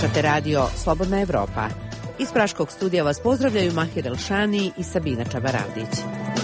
Slušate radio Slobodna Evropa. Iz Praškog studija vas pozdravljaju Mahir Elšani i Sabina Čabaravdić.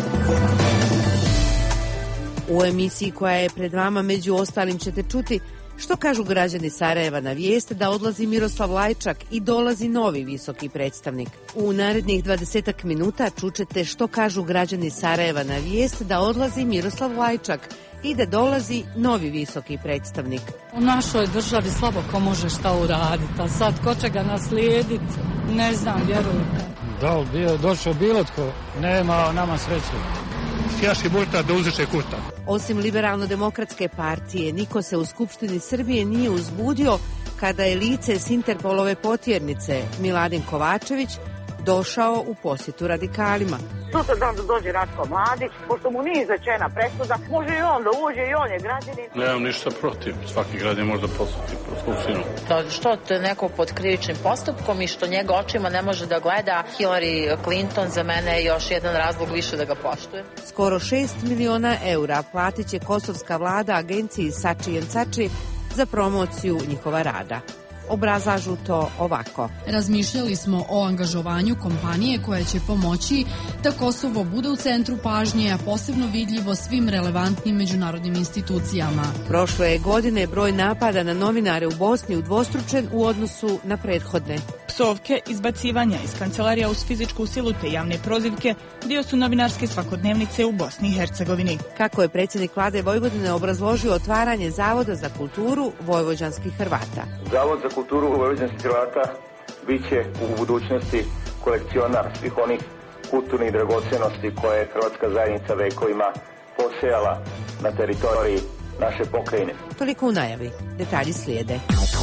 U emisiji koja je pred vama među ostalim ćete čuti što kažu građani Sarajeva na vijest da odlazi Miroslav Lajčak i dolazi novi visoki predstavnik. U narednih 20 minuta čućete što kažu građani Sarajeva na vijest da odlazi Miroslav Lajčak i da dolazi novi visoki predstavnik. U našoj državi slabo ko može šta uraditi, a sad ko će ga naslijediti, ne znam, vjerujte. Da li došao bilo tko, nema nama sreće. Sjaši Burta da uzreče Kurta. Osim Liberalno-demokratske partije, niko se u Skupštini Srbije nije uzbudio kada je lice s Interpolove potjernice Miladin Kovačević došao u posjetu radikalima. Sutra dan da dođe Ratko Mladić, pošto mu nije izrečena presuda, može i on da uđe i on je građanin. Nemam ništa protiv, svaki građanin može da posjeti Skupštinu. Što te neko pod krivičnim postupkom i što njega očima ne može da gleda Hillary Clinton, za mene je još jedan razlog više da ga poštujem. Skoro 6 miliona eura platit će kosovska vlada agenciji Sači & Sači za promociju njihova rada. Obrazlažu to ovako. Razmišljali smo o angažovanju kompanije koja će pomoći da Kosovo bude u centru pažnje, a posebno vidljivo svim relevantnim međunarodnim institucijama. Prošle godine broj napada na novinare u Bosni udvostručen u odnosu na prethodne. Psovke, izbacivanja iz kancelarija uz fizičku silu te javne prozivke dio su novinarske svakodnevnice u Bosni i Hercegovini. Kako je predsjednik vlade Vojvodine obrazložio otvaranje Zavoda za kulturu vojvođanskih Hrvata. Zavod za kulturu vojvođanskih Hrvata bit će u budućnosti kolekcionar svih onih kulturnih dragocjenosti koje je hrvatska zajednica vekovima posejala na teritoriji naše pokrajine. Toliko u najavi. Detalji slijede.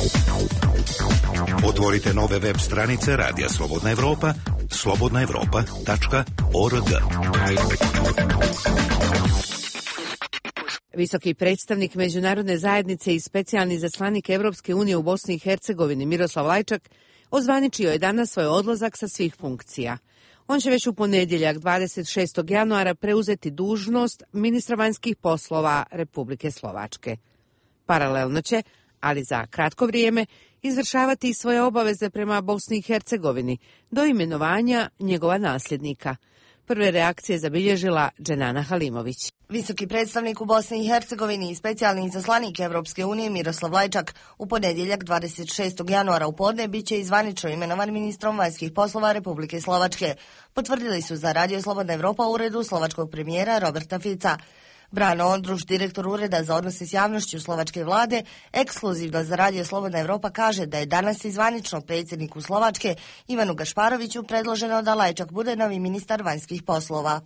Otvorite nove web stranice Radija Slobodna Evropa, slobodnaevropa.org. Visoki predstavnik međunarodne zajednice i specijalni izaslanik Evropske unije u Bosni i Hercegovini Miroslav Lajčak ozvaničio je danas svoj odlazak sa svih funkcija. On će već u ponedjeljak 26. januara preuzeti dužnost ministra vanjskih poslova Republike Slovačke. Paralelno će, ali za kratko vrijeme, izvršavati i svoje obaveze prema Bosni i Hercegovini do imenovanja njegova nasljednika. Prve reakcije zabilježila Dženana Halimović. Visoki predstavnik u Bosni i Hercegovini i specijalni izaslanik Evropske unije Miroslav Lajčak u ponedjeljak 26. januara u podne bit će zvanično imenovan ministrom vanjskih poslova Republike Slovačke. Potvrdili su za Radio Slobodna Evropa u uredu slovačkog premijera Roberta Fica. Brano Ondruš, direktor Ureda za odnose s javnošću slovačke vlade, ekskluzivno za Radio Slobodna Evropa kaže da je danas zvanično predsjedniku Slovačke Ivanu Gašparoviću predloženo da Lajčak bude novi ministar vanjskih poslova.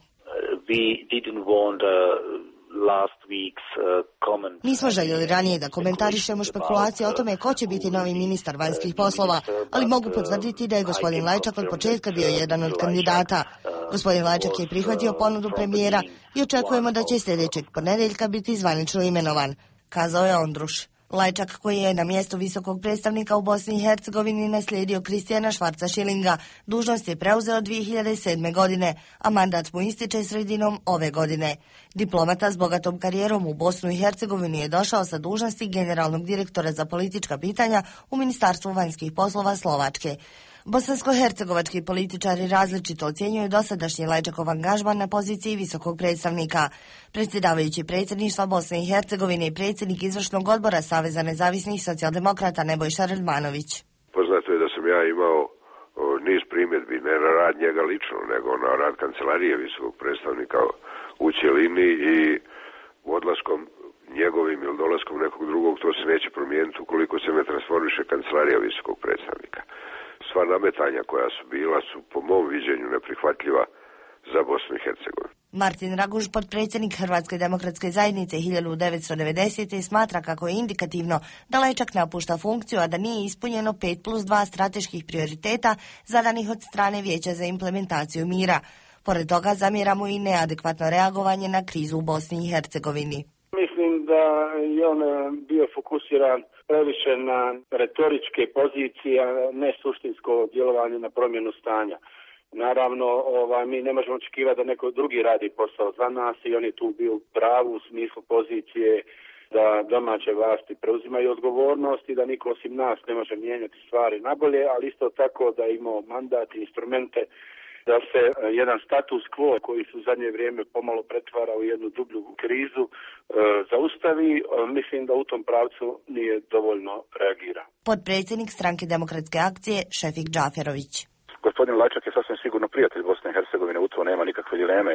Nismo željeli ranije da komentarišemo špekulacije o tome ko će biti novi ministar vanjskih poslova, ali mogu potvrditi da je gospodin Lajčak od početka bio jedan od kandidata. Gospodin Lajčak je prihvatio ponudu premijera i očekujemo da će sljedećeg ponedjeljka biti zvanično imenovan, kazao je Ondruš. Lajčak, koji je na mjestu visokog predstavnika u Bosni i Hercegovini naslijedio Kristijana Švarca Šilinga, dužnost je preuzeo 2007. godine, a mandat mu ističe sredinom ove godine. Diplomata s bogatom karijerom u Bosnu i Hercegovini je došao sa dužnosti generalnog direktora za politička pitanja u Ministarstvu vanjskih poslova Slovačke. Bosansko-hercegovački političari različito ocjenjuju dosadašnji Lajčakov angažman na poziciji visokog predstavnika. Predsjedavajući predsjedništva Bosne i Hercegovine i predsjednik izvršnog odbora Saveza nezavisnih socijaldemokrata Nebojša Radmanović. Poznato je da sam ja imao niz primjedbi, ne na rad njega lično, nego na rad kancelarije visokog predstavnika u cjelini i odlaskom njegovim ili dolaskom nekog drugog, to se neće promijeniti ukoliko se ne transformiše kancelarija visokog predstavnika. Sva nametanja koja su bila su po mom viđenju neprihvatljiva za Bosnu i Hercegovinu. Martin Raguž, potpredsjednik Hrvatske demokratske zajednice 1990. smatra kako je indikativno da Lajčak napušta funkciju, a da nije ispunjeno 5+2 strateških prioriteta zadanih od strane Vijeća za implementaciju mira. Pored toga zamjera mu i neadekvatno reagovanje na krizu u Bosni i Hercegovini. Mislim da je on bio fokusiran previše na retoričke pozicije, a ne suštinsko djelovanje na promjenu stanja. Naravno, mi ne možemo očekivati da neko drugi radi posao za nas i on je tu bio u pravu u smislu pozicije da domaće vlasti preuzimaju odgovornost i da niko osim nas ne može mijenjati stvari nabolje, ali isto tako da imamo mandat i instrumente da se jedan status quo koji se u zadnje vrijeme pomalo pretvara u jednu dublju krizu zaustavi. Mislim da u tom pravcu nije dovoljno reagira. Potpredsjednik Stranke demokratske akcije Šefik Džaferović. Gospodin Lajčak je sasvim sigurno prijatelj Bosne i Hercegovine, u to nema nikakve dileme,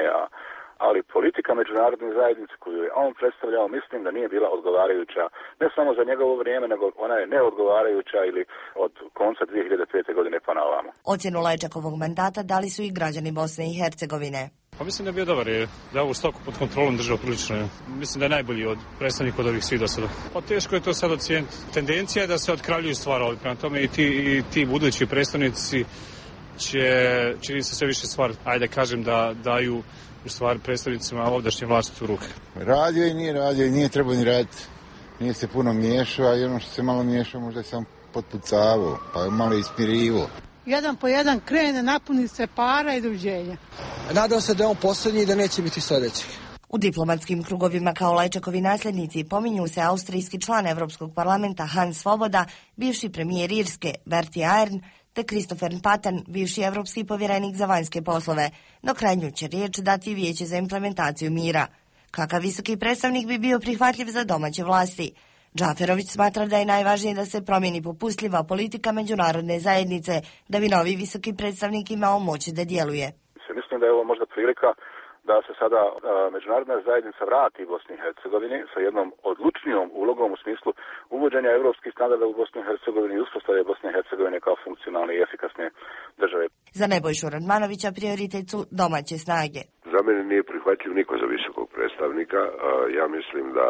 ali politika međunarodne zajednice koju je on predstavljao, mislim da nije bila odgovarajuća, ne samo za njegovo vrijeme, nego ona je neodgovarajuća ili od konca 2005. godine pa na ovamo. Ocjenu Lajčakovog mandata dali su i građani Bosne i Hercegovine. Pa mislim da je bio dobar, da je ovu stoku pod kontrolom držao prilično. Mislim da je najbolji od predstavnika od ovih svih do sada. Pa teško je to sad ocijeniti. Tendencija je da se otkraljuju stvari, ali prema tome i ti budući predstavnici će, čini se sve više stvari, ajde kažem, da daju u stvari predstavnicima ovdašnje vlasti u ruke. Radio i nije trebao ni raditi. Nije se puno miješao, i ono što se malo miješao možda je sam potpucavao, pa je malo ispirivo. Jedan po jedan krene, napuni se para i doviđenja. Nadam se da je on posljednji i da neće biti sljedeći. U diplomatskim krugovima kao Lajčakovi nasljednici pominju se austrijski član Evropskog parlamenta Hans Svoboda, bivši premijer Irske Bertie Ahern, te Christopher Patten, bivši evropski povjerenik za vanjske poslove. Do krajnju će riječ dati Vijeće za implementaciju mira. Kakav visoki predstavnik bi bio prihvatljiv za domaće vlasti? Džaferović smatra da je najvažnije da se promijeni popustljiva politika međunarodne zajednice, da bi novi visoki predstavnik imao moći da djeluje. Mislim da je ovo možda prilika da se sada međunarodna zajednica vrati Bosni i Hercegovini sa jednom odlučnijom ulogom u smislu uvođenja europskih standarda u Bosni i Hercegovini i uspostave Bosne i Hercegovine kao funkcionalne i efikasne države. Za Nebojšu Radmanovića prioritet su domaće snage. Za mene nije prihvatljiv niko za visokog predstavnika. Ja mislim da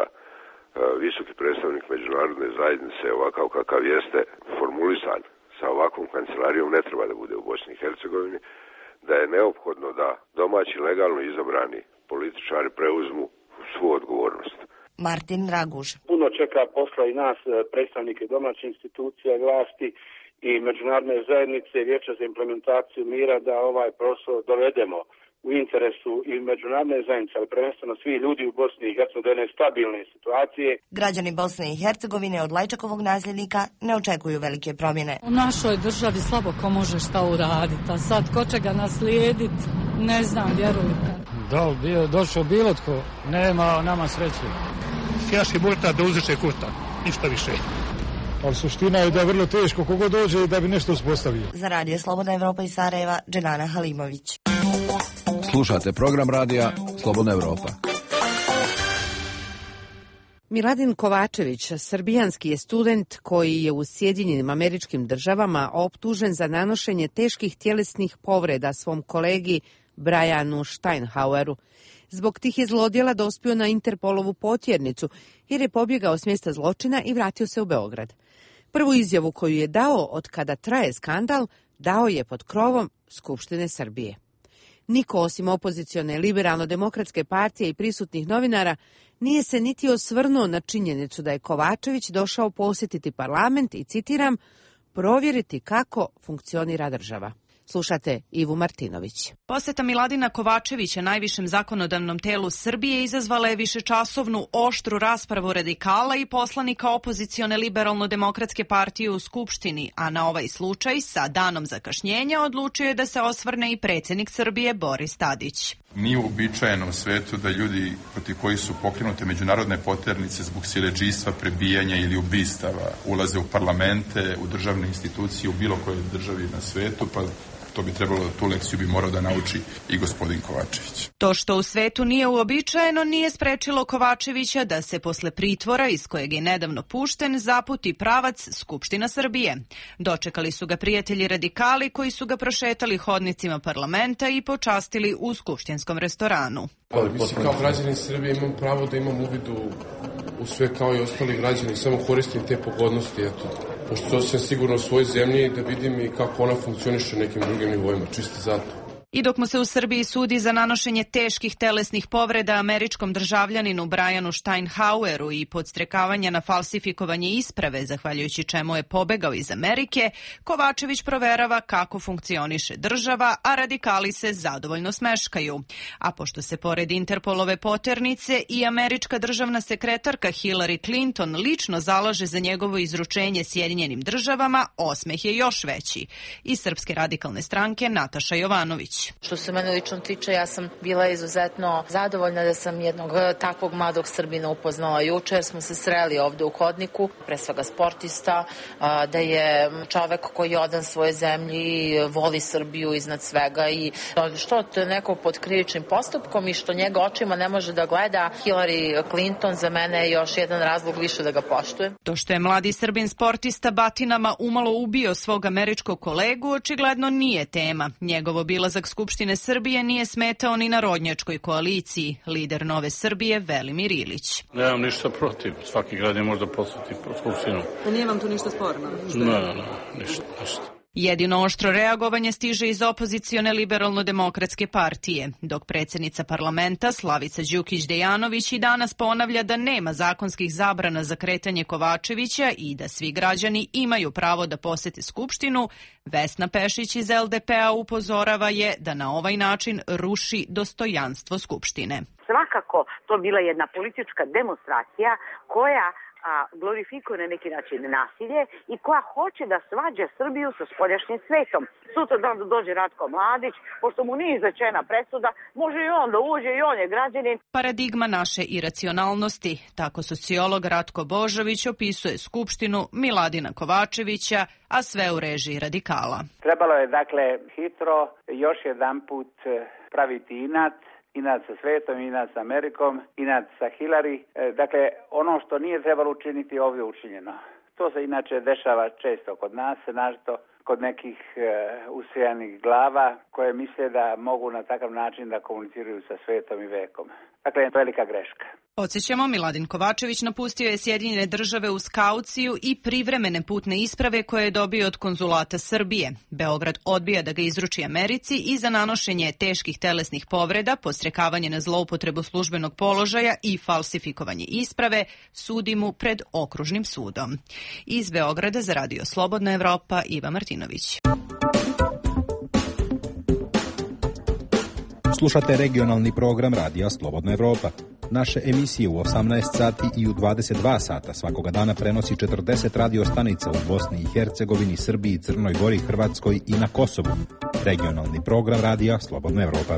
visoki predstavnik međunarodne zajednice, ovakav kakav jeste formulisan sa ovakvom kancelarijom, ne treba da bude u Bosni i Hercegovini, da je neophodno da domaći legalno izabrani političari preuzmu svu odgovornost. Martin Raguž. Puno čeka posla i nas, predstavnike domaćih institucija, vlasti i međunarodne zajednice, Vijeća za implementaciju mira, da ovaj posao dovedemo u interesu i međunarodne zajednice, ali prvenstveno svi ljudi u Bosni i Hercegovini, do jedne stabilne situacije. Građani Bosne i Hercegovine od Lajčakovog nasljednika ne očekuju velike promjene. U našoj državi slabo ko može šta uraditi, a sad ko će ga naslijediti, ne znam, vjerujte. Da li došao bilo tko, nema nama sreće. Fjaški burta da uzreče kurta, ništa više. Ali suština je da je vrlo teško kogo dođe da bi nešto uspostavio. Za Radio Slobodna Evropa iz Sarajeva, Dženana Halimović. Slušate program radija Slobodna Evropa. Miladin Kovačević, srbijanski je student koji je u Sjedinjenim Američkim Državama optužen za nanošenje teških tjelesnih povreda svom kolegi Brianu Steinhaueru. Zbog tih je zlodjela dospio na Interpolovu potjernicu jer je pobjegao s mjesta zločina i vratio se u Beograd. Prvu izjavu koju je dao od kada traje skandal dao je pod krovom Skupštine Srbije. Niko osim opozicione liberalno-demokratske partije i prisutnih novinara nije se niti osvrnuo na činjenicu da je Kovačević došao posjetiti parlament i, citiram, provjeriti kako funkcionira država. Slušate Ivu Martinović. Posjeta Miladina Kovačevića najvišem zakonodavnom telu Srbije izazvala je višečasovnu oštru raspravu radikala i poslanika opozicione liberalno-demokratske partije u Skupštini, a na ovaj slučaj sa danom zakašnjenja odlučio je da se osvrne i predsjednik Srbije Boris Tadić. Nije uobičajeno u svetu da ljudi protiv koji su pokrenute međunarodne potjernice zbog siledžijstva, prebijanja ili ubistava ulaze u parlamente, u državne institucije, u bilo kojoj državi na svetu, pa to bi trebalo, tu lekciju bi morao da nauči i gospodin Kovačević. To što u svetu nije uobičajeno nije sprečilo Kovačevića da se posle pritvora iz kojeg je nedavno pušten zaputi pravac Skupština Srbije. Dočekali su ga prijatelji radikali koji su ga prošetali hodnicima parlamenta i počastili u skupštinskom restoranu. Mislim, kao građanin Srbije imam pravo da imam uvid u sve kao i ostali građani, samo koristim te pogodnosti, eto. Pošto sam sigurno u svojoj zemlji da vidim i kako ona funkcioniše u nekim drugim nivoima, čisto zato. I dok mu se u Srbiji sudi za nanošenje teških telesnih povreda američkom državljaninu Brianu Steinhaueru i podstrekavanja na falsifikovanje isprave, zahvaljujući čemu je pobegao iz Amerike, Kovačević proverava kako funkcioniše država, a radikali se zadovoljno smeškaju. A pošto se pored Interpolove poternice i američka državna sekretarka Hillary Clinton lično zalaže za njegovo izručenje Sjedinjenim državama, osmeh je još veći. Iz Srpske radikalne stranke Nataša Jovanović. Što se mene lično tiče, ja sam bila izuzetno zadovoljna da sam jednog takvog mladog Srbina upoznala juče, jer smo se sreli ovde u hodniku, pre svega sportista, da je čovek koji je odan svoje zemlji, voli Srbiju iznad svega i što neko pod krivičnim postupkom i što njega očima ne može da gleda Hillary Clinton, za mene je još jedan razlog više da ga poštujem. To što je mladi Srbin sportista batinama umalo ubio svog američkog kolegu, očigledno nije tema. Njegov obilazak Skupštine Srbije nije smetao ni Narodnjačkoj koaliciji, lider Nove Srbije Velimir Ilić. Nemam ništa protiv, svaki građanin može da poseti Skupštinu. Nije vam tu ništa sporno? Ne, ništa. Jedino oštro reagovanje stiže iz opozicione liberalno-demokratske partije, dok predsjednica parlamenta Slavica Đukić-Dejanović i danas ponavlja da nema zakonskih zabrana za kretanje Kovačevića i da svi građani imaju pravo da posete Skupštinu, Vesna Pešić iz LDP-a upozorava je da na ovaj način ruši dostojanstvo Skupštine. Svakako to bila jedna politička demonstracija koja glorifikuje na neki način nasilje i koja hoće da svađa Srbiju sa spoljašnjim svetom. Sutra dan dođe Ratko Mladić, pošto mu nije izrečena presuda, može i on da uđe i on je građanin. Paradigma naše iracionalnosti, tako sociolog Ratko Božović opisuje Skupštinu Miladina Kovačevića, a sve u režiji radikala. Trebalo je dakle hitro još jedan put praviti inat sa svetom, inat sa Amerikom, inat sa Hillary. Dakle, ono što nije trebalo učiniti ovdje je učinjeno. To se inače dešava često kod nas, nažito kod nekih usijanih glava koje misle da mogu na takav način da komuniciraju sa svetom i vekom. Dakle, je velika greška. Podsjećamo, Miladin Kovačević napustio je Sjedinjene države uz kauciju i privremene putne isprave koje je dobio od konzulata Srbije. Beograd odbija da ga izruči Americi i za nanošenje teških telesnih povreda, podstrekavanje na zloupotrebu službenog položaja i falsifikovanje isprave sudi mu pred okružnim sudom. Iz Beograda za Radio Slobodna Evropa, Iva Martinović. Slušate regionalni program Radija Slobodna Evropa. Naše emisije u 18 sati i u 22 sata svakoga dana prenosi 40 radio stanica u Bosni i Hercegovini, Srbiji, Crnoj Gori, Hrvatskoj i na Kosovu. Regionalni program Radija Slobodna Evropa.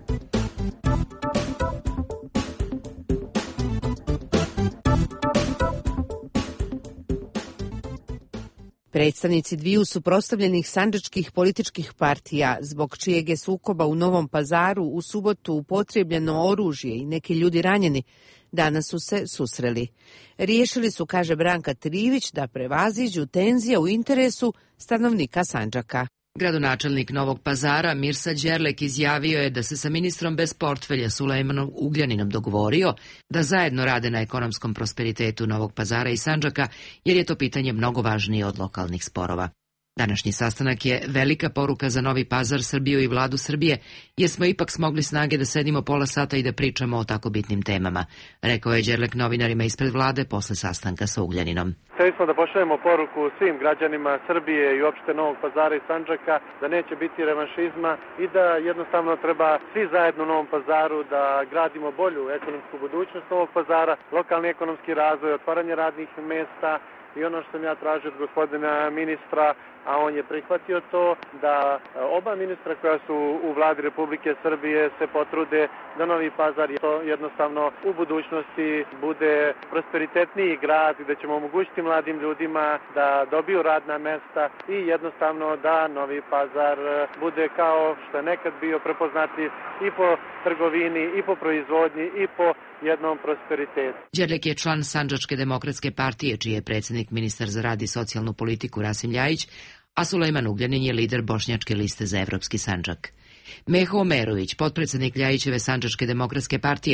Predstavnici dviju suprotstavljenih sandžačkih političkih partija, zbog čijeg je sukoba u Novom Pazaru u subotu upotrijebljeno oružje i neki ljudi ranjeni, danas su se susreli. Riješili su, kaže Branka Trivić, da prevaziđu tenzije u interesu stanovnika Sandžaka. Gradonačelnik Novog Pazara Mirsa Đerlek izjavio je da se sa ministrom bez portfelja Sulejmanom Ugljaninom dogovorio da zajedno rade na ekonomskom prosperitetu Novog Pazara i Sandžaka, jer je to pitanje mnogo važnije od lokalnih sporova. Današnji sastanak je velika poruka za Novi Pazar, Srbiju i vladu Srbije, jer smo ipak smogli snage da sedimo pola sata i da pričamo o tako bitnim temama, rekao je Đerlek novinarima ispred vlade posle sastanka sa Ugljaninom. Hteli smo da pošaljemo poruku svim građanima Srbije i uopšte Novog Pazara i Sandžaka da neće biti revanšizma i da jednostavno treba svi zajedno u Novom Pazaru da gradimo bolju ekonomsku budućnost Novog Pazara, lokalni ekonomski razvoj, otvaranje radnih mesta i ono što sam ja tražio od gospodina ministra, a on je prihvatio to, da oba ministra koja su u vladi Republike Srbije se potrude da Novi Pazar jednostavno u budućnosti bude prosperitetniji grad i da ćemo omogućiti mladim ljudima da dobiju radna mesta i jednostavno da Novi Pazar bude kao što je nekad bio prepoznatljiv i po trgovini, i po proizvodnji, i po jednom prosperitetu. Đerlek je član Sandžačke demokratske partije, čiji je predsjednik ministar za rad i socijalnu politiku Rasim Ljajić, a Sulejman Ugljanin je lider Bošnjačke liste za Evropski Sandžak. Meho Omerović, potpredsjednik Ljajićeve Sandžačke demokratske partije,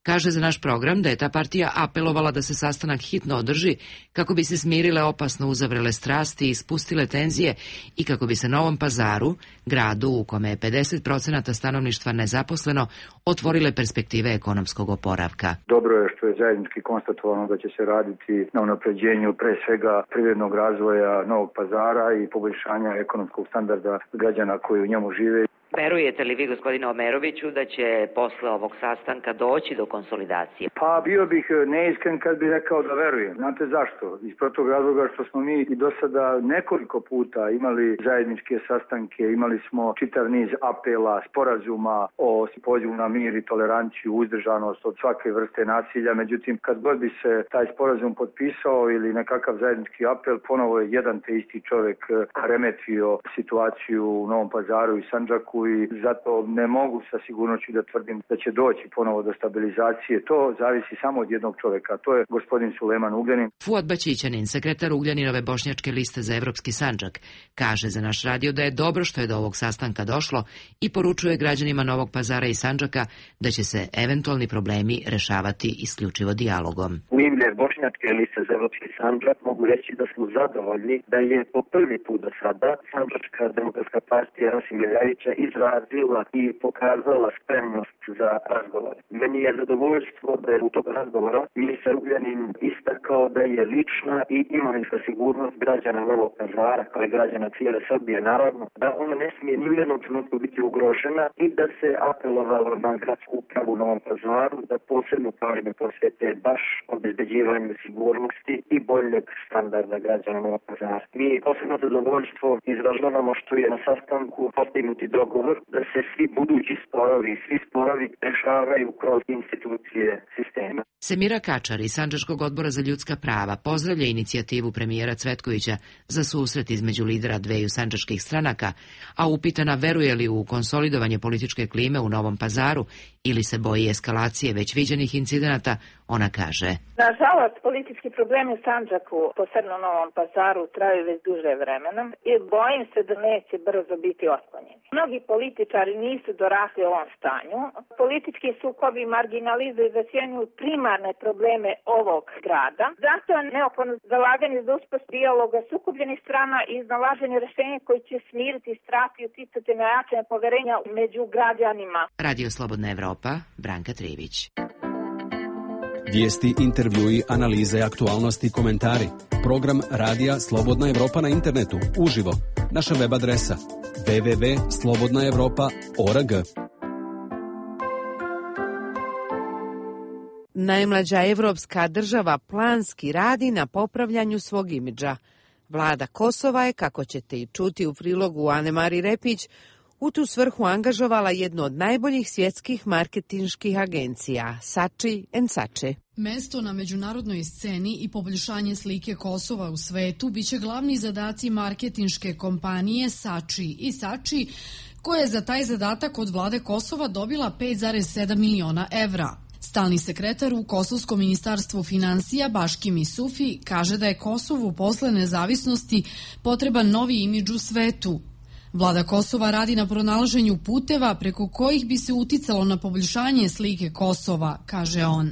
Kaže za naš program da je ta partija apelovala da se sastanak hitno održi kako bi se smirile opasno uzavrele strasti i spustile tenzije i kako bi se Novom Pazaru, gradu u kome je 50% stanovništva nezaposleno, otvorile perspektive ekonomskog oporavka. Dobro je što je zajednički konstatovano da će se raditi na unapređenju pre svega privrednog razvoja Novog Pazara i poboljšanja ekonomskog standarda građana koji u njemu žive. Verujete li vi, gospodine Omeroviću, da će posle ovog sastanka doći do konsolidacije? Pa bio bih neiskren kad bih rekao da verujem. Znate zašto? Iz prostog razloga što smo mi i do sada nekoliko puta imali zajedničke sastanke, imali smo čitav niz apela, sporazuma o pozivu na mir i toleranciju, uzdržanost od svake vrste nasilja. Međutim, kad god bi se taj sporazum potpisao ili nekakav zajednički apel, ponovo je jedan te isti čovjek remetio situaciju u Novom Pazaru i Sandžaku i zato ne mogu sa sigurnošću da tvrdim da će doći ponovo do stabilizacije. To zavisi samo od jednog čovjeka, to je gospodin Sulejman Ugljanin. Fuad Baćićanin, sekretar Ugljaninove bošnjačke liste za Evropski Sandžak, kaže za naš radio da je dobro što je do ovog sastanka došlo i poručuje građanima Novog Pazara i Sandžaka da će se eventualni problemi rešavati isključivo dijalogom. U ime bošnjačke liste za Evropski Sandžak mogu reći da smo zadovoljni da je po prvi put do sada Sandžačka demokratska partija Rasima Ljajića izrazila i pokazala spremnost za razgovor. Meni je zadovoljstvo da je u tog razgovora ministar Ugljanin istakao da je lična i imovinska sigurnost građana Novog Pazara, kao i građana cijele Srbije, naravno, da ona ne smije ni u jednom trenutku biti ugrožena i da se apelovalo na gradsku upravu u Novom Pazaru da posebnu pažnju posvete baš obezbeđivanju sigurnosti i boljeg standarda građana Novog Pazara. Mi posebno zadovoljstvo izražavamo što je na sastanku postignuti dogovor da se svi budući sporovi rešavaju kroz institucije sistema. Semira Kačar iz Sandžačkog odbora za ljudska prava pozdravlja inicijativu premijera Cvetkovića za susret između lidera dveju sandžačkih stranaka, a upitana veruje li u konsolidovanje političke klime u Novom Pazaru ili se boji eskalacije već viđenih incidenata, ona kaže: Nažalost, politički problemi u Sandžaku, posebno u Novom Pazaru, traju već duže vremena i bojim se da neće brzo biti otklonjeni. Mnogi političari nisu dorasli ovom stanju. Politički sukobi marginalizuju i zasjenjuju primarne probleme ovog grada. Zato je neophodno zalaganje za uspostavu dijaloga sukobljenih strana i iznalaženje rješenja koji će smiriti strasti i uticati na jačanje poverenja među građanima. Radio Slobodna Evropa, Branka Trivić. Vijesti, intervjui, analize, aktualnosti, komentari. Program Radija Slobodna Evropa na internetu, uživo. Naša web adresa www.slobodnaevropa.org. Najmlađa evropska država planski radi na popravljanju svog imidža. Vlada Kosova je, kako ćete i čuti u prilogu Anemari Repić, u tu svrhu angažovala jednu od najboljih svjetskih marketinških agencija, Sači & Sači. Mesto na međunarodnoj sceni i poboljšanje slike Kosova u svetu biće glavni zadaci marketinške kompanije Sači & Sači, koja je za taj zadatak od vlade Kosova dobila 5,7 miliona evra. Stalni sekretar u Kosovskom ministarstvu finansija Baški Misufi kaže da je Kosovu posle nezavisnosti potreban novi imidž u svetu. Vlada Kosova radi na pronalaženju puteva preko kojih bi se uticalo na poboljšanje slike Kosova, kaže on.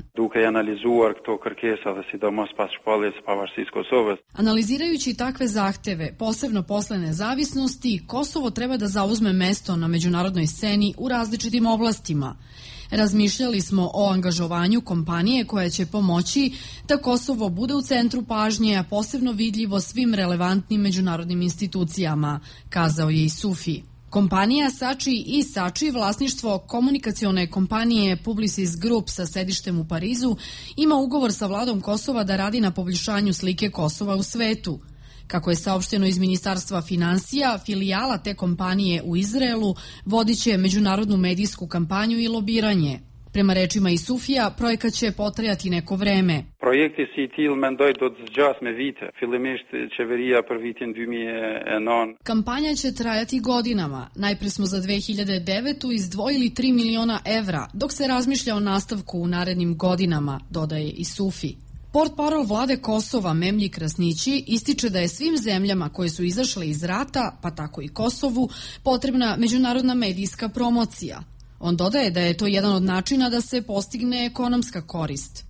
Analizirajući takve zahteve, posebno posle nezavisnosti, Kosovo treba da zauzme mesto na međunarodnoj sceni u različitim oblastima. Razmišljali smo o angažovanju kompanije koja će pomoći da Kosovo bude u centru pažnje, a posebno vidljivo svim relevantnim međunarodnim institucijama, kazao je i Sufi. Kompanija Sači & Sači, vlasništvo komunikacione kompanije Publicis Group sa sedištem u Parizu, ima ugovor sa vladom Kosova da radi na poboljšanju slike Kosova u svetu. Kako je saopšteno iz Ministarstva finansija, filijala te kompanije u Izraelu vodiće međunarodnu medijsku kampanju i lobiranje. Prema rečima Isufija, projekat će potrajati neko vreme. Projekti si til mendoj do zgjasme vite, fillimisht qeveria për vitin 2009. Kampanja će trajati godinama. Najpre smo za 2009. izdvojili 3 miliona evra, dok se razmišlja o nastavku u narednim godinama, dodaje Isufi. Portparol vlade Kosova Memlji Krasnići ističe da je svim zemljama koje su izašle iz rata, pa tako i Kosovu, potrebna međunarodna medijska promocija. On dodaje da je to jedan od načina da se postigne ekonomska korist.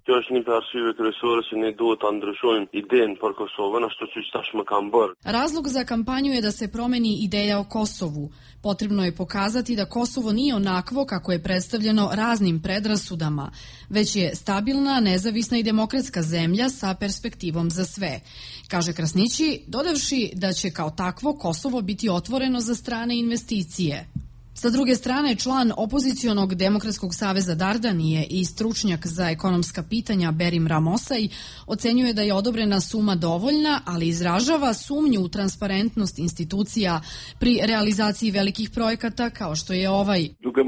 Razlog za kampanju je da se promeni ideja o Kosovu. Potrebno je pokazati da Kosovo nije onakvo kako je predstavljeno raznim predrasudama, već je stabilna, nezavisna i demokratska zemlja sa perspektivom za sve, kaže Krasnići, dodavši da će kao takvo Kosovo biti otvoreno za strane investicije. Sa druge strane, član opozicionog Demokratskog saveza Dardanije i stručnjak za ekonomska pitanja Berim Ramosaj ocenjuje da je odobrena suma dovoljna, ali izražava sumnju u transparentnost institucija pri realizaciji velikih projekata kao što je ovaj.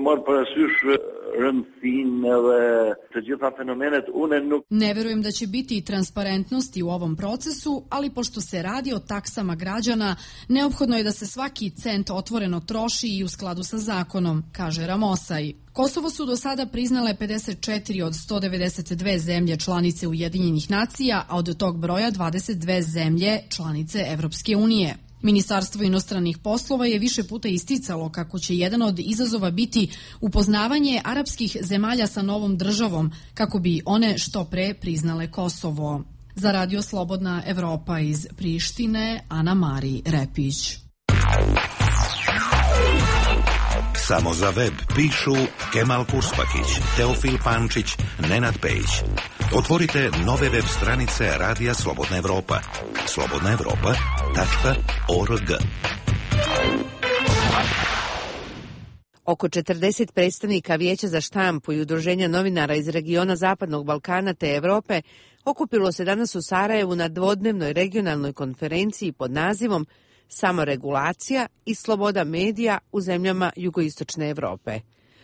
Ne verujem da će biti transparentnosti u ovom procesu, ali pošto se radi o taksama građana, neophodno je da se svaki cent otvoreno troši i u skladu sa zakonom, kaže Ramosaj. Kosovo su do sada priznale 54 od 192 zemlje članice Ujedinjenih nacija, a od tog broja 22 zemlje članice Evropske unije. Ministarstvo inostranih poslova je više puta isticalo kako će jedan od izazova biti upoznavanje arapskih zemalja sa novom državom, kako bi one što pre priznale Kosovo. Za Radio Slobodna Evropa iz Prištine, Ana Mari Repić. Samo za web pišu Kemal Kurspakić, Teofil Pančić, Nenad Pejić. Otvorite nove web stranice Radija Slobodna Evropa. slobodnaevropa.org. Oko 40 predstavnika Vijeća za štampu i udruženja novinara iz regiona Zapadnog Balkana te Evrope okupilo se danas u Sarajevu na dvodnevnoj regionalnoj konferenciji pod nazivom Samoregulacija i sloboda medija u zemljama jugoistočne Evrope.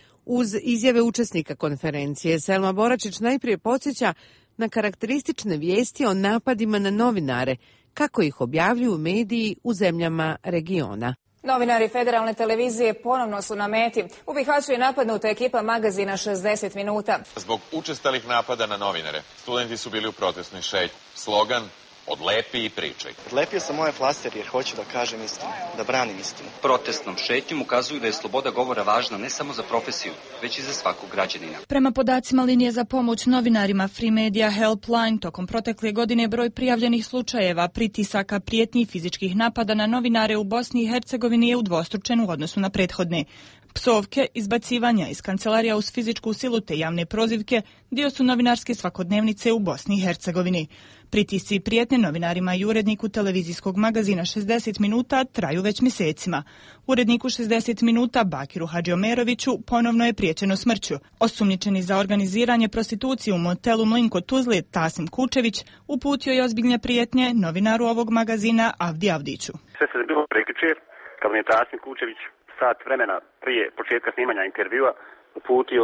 Uz izjave učesnika konferencije, Selma Boračić najprije podsjeća na karakteristične vijesti o napadima na novinare, kako ih objavljuju mediji u zemljama regiona. Novinari Federalne televizije ponovno su na meti. U Bihaću je napadnuta ekipa magazina 60 minuta. Zbog učestalih napada na novinare, studenti su bili u protestnoj šetnji. Slogan: odlepi i pričaj. Odlepio sam moje flaster jer hoću da kažem istinu, da branim istinu. Protestnom šetnjom ukazuju da je sloboda govora važna ne samo za profesiju, već i za svakog građanina. Prema podacima linije za pomoć novinarima Free Media Helpline, tokom protekle godine broj prijavljenih slučajeva, pritisaka, prijetnji i fizičkih napada na novinare u Bosni i Hercegovini je udvostručen u odnosu na prethodne. Psovke, izbacivanja iz kancelarija uz fizičku silu te javne prozivke dio su novinarske svakodnevnice u Bosni i Hercegovini. Pritisci i prijetnje novinarima i uredniku televizijskog magazina 60 minuta traju već mjesecima. Uredniku 60 minuta Bakiru Hadžiomeroviću ponovno je priječeno smrću. Osumnjičeni za organiziranje prostitucije u motelu Mlinko Tuzli Tasim Kučević uputio je ozbiljne prijetnje novinaru ovog magazina Avdi Avdiću. Sve se bilo prekjuče kad mi je Tasim Kučević sat vremena prije početka snimanja intervjua uputio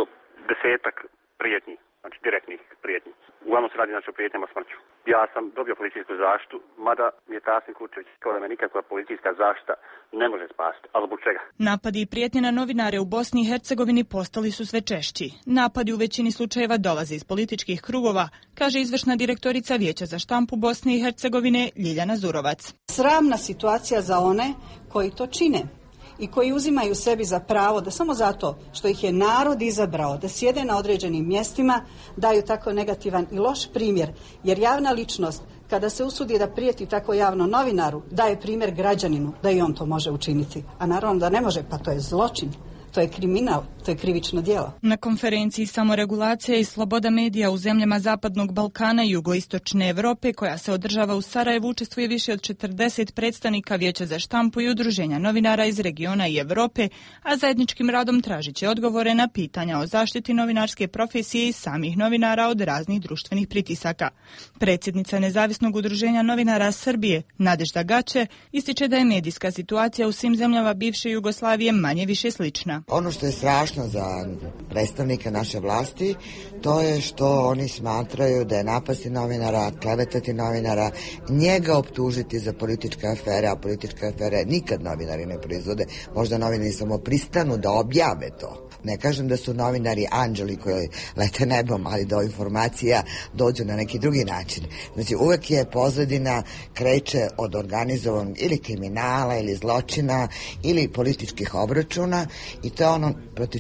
10 prijetnji, znači direktnih prijetnji. Uglavnom se radi znači o prijetnjama smrću. Ja sam dobio policijsku zaštitu, mada mi je Tasim Kučević kao da me nikakva policijska zaštita ne može spasiti. Ali zbog čega? Napadi i prijetnje na novinare u Bosni i Hercegovini postali su sve češći. Napadi u većini slučajeva dolaze iz političkih krugova, kaže izvršna direktorica Vijeća za štampu Bosne i Hercegovine Ljiljana Zurovac. Sramna situacija za one koji to čine i koji uzimaju sebi za pravo da samo zato što ih je narod izabrao da sjede na određenim mjestima daju tako negativan i loš primjer, jer javna ličnost kada se usudi da prijeti tako javno novinaru daje primjer građaninu da i on to može učiniti, a naravno da ne može, pa to je zločin. To je kriminal, to je krivično djelo. Na konferenciji Samoregulacija i sloboda medija u zemljama Zapadnog Balkana i jugoistočne Evrope, koja se održava u Sarajevu, učestvuje više od 40 predstavnika Vijeća za štampu i udruženja novinara iz regiona i Evrope, a zajedničkim radom tražit će odgovore na pitanja o zaštiti novinarske profesije i samih novinara od raznih društvenih pritisaka. Predsjednica Nezavisnog udruženja novinara Srbije, Nadežda Gače, ističe da je medijska situacija u svim zemljama bivše Jugoslavije manje više slična. Ono što je strašno za predstavnike naše vlasti, to je što oni smatraju da je napasti novinara, klevetati novinara, njega optužiti za političke afere, a političke afere nikad novinari ne proizvode. Možda novinari samo pristanu da objave to. Ne kažem da su novinari anđeli koji lete nebom, ali do informacija dođu na neki drugi način. Znači uvek je pozadina kreće od organizovanog ili kriminala ili zločina ili političkih obračuna i to je ono protiv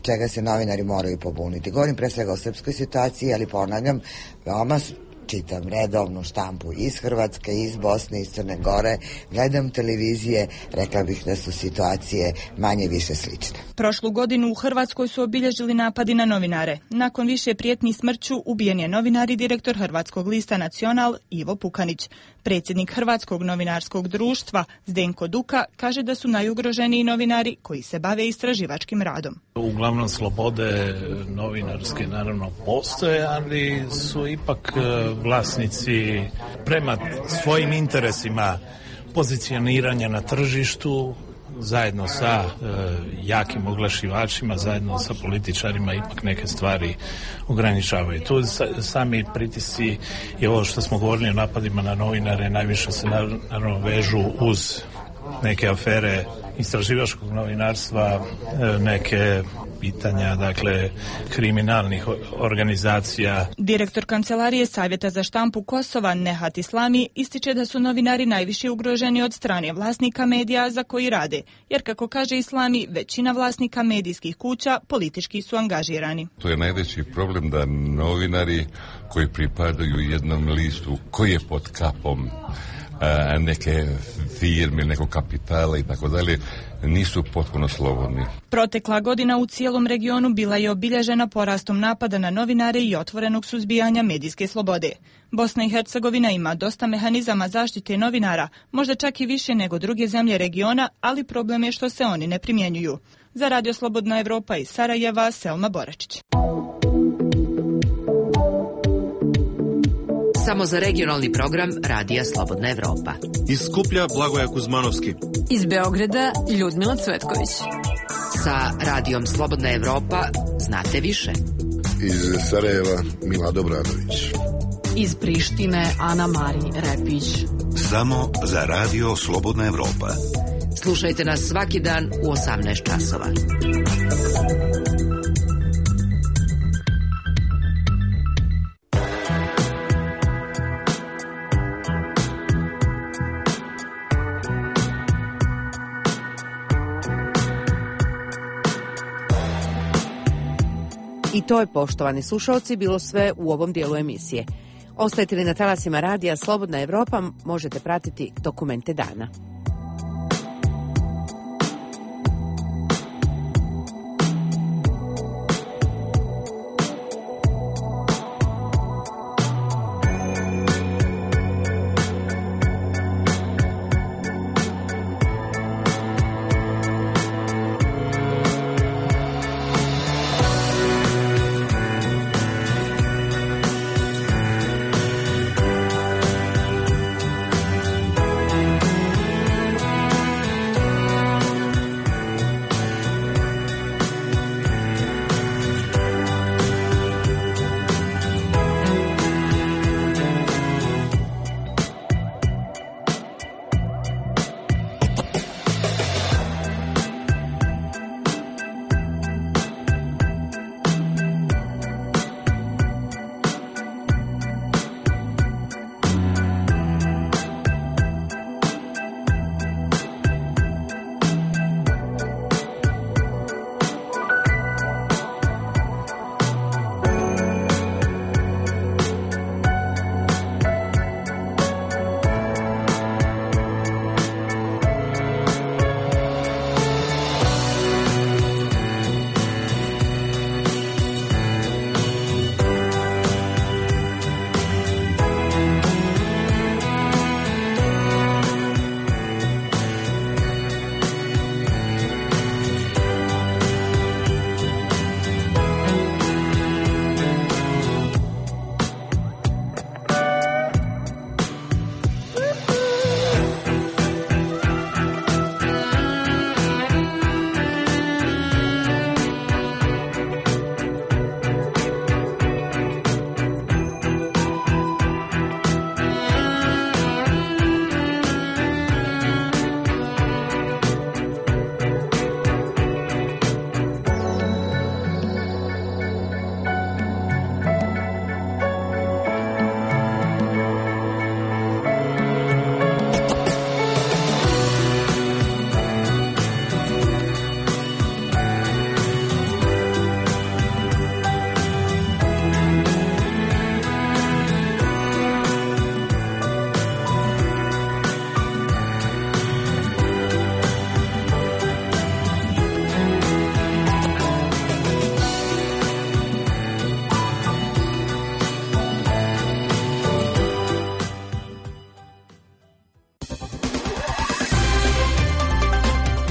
čega se novinari moraju pobuniti. Govorim pre svega o srpskoj situaciji, ali ponavljam, veoma čitam redovnu štampu iz Hrvatske, iz Bosne, iz Crne Gore, gledam televizije, rekla bih da su situacije manje više slične. Prošlu godinu u Hrvatskoj su obilježili napadi na novinare. Nakon više prijetnji smrću ubijen je novinar i direktor Hrvatskog lista Nacional Ivo Pukanić. Predsjednik Hrvatskog novinarskog društva Zdenko Duka kaže da su najugroženiji novinari koji se bave istraživačkim radom. Uglavnom slobode novinarske naravno postoje, ali su ipak vlasnici prema svojim interesima pozicioniranja na tržištu zajedno sa jakim oglašivačima, zajedno sa političarima ipak neke stvari ograničavaju. Tu sami pritisci i ovo što smo govorili o napadima na novinare najviše se naravno vežu uz neke afere istraživačkog novinarstva, neke pitanja, dakle, kriminalnih organizacija. Direktor Kancelarije Savjeta za štampu Kosova Nehat Islami ističe da su novinari najviše ugroženi od strane vlasnika medija za koji rade, jer kako kaže Islami, većina vlasnika medijskih kuća politički su angažirani. To je najveći problem da novinari koji pripadaju jednom listu koji je pod kapom neke firme, nekog kapitala i tako dalje, nisu potpuno slobodni. Protekla godina u cijelom regionu bila je obilježena porastom napada na novinare i otvorenog suzbijanja medijske slobode. Bosna i Hercegovina ima dosta mehanizama zaštite novinara, možda čak i više nego druge zemlje regiona, ali problem je što se oni ne primjenjuju. Za Radio Slobodna Evropa iz Sarajeva, Selma Boračić. Samo za regionalni program Radija Slobodna Evropa. Iz Skuplja Blagoja Kuzmanovski. Iz Beograda Ljudmila Cvetković. Sa Radijom Slobodna Evropa znate više. Iz Sarajeva Mila Dobradović. Iz Prištine Ana Mari Repić. Samo za Radio Slobodna Evropa. Slušajte nas svaki dan u 18 časova. I to je, poštovani slušalci, bilo sve u ovom dijelu emisije. Ostajete li na talasima Radija Slobodna Evropa, možete pratiti dokumente dana.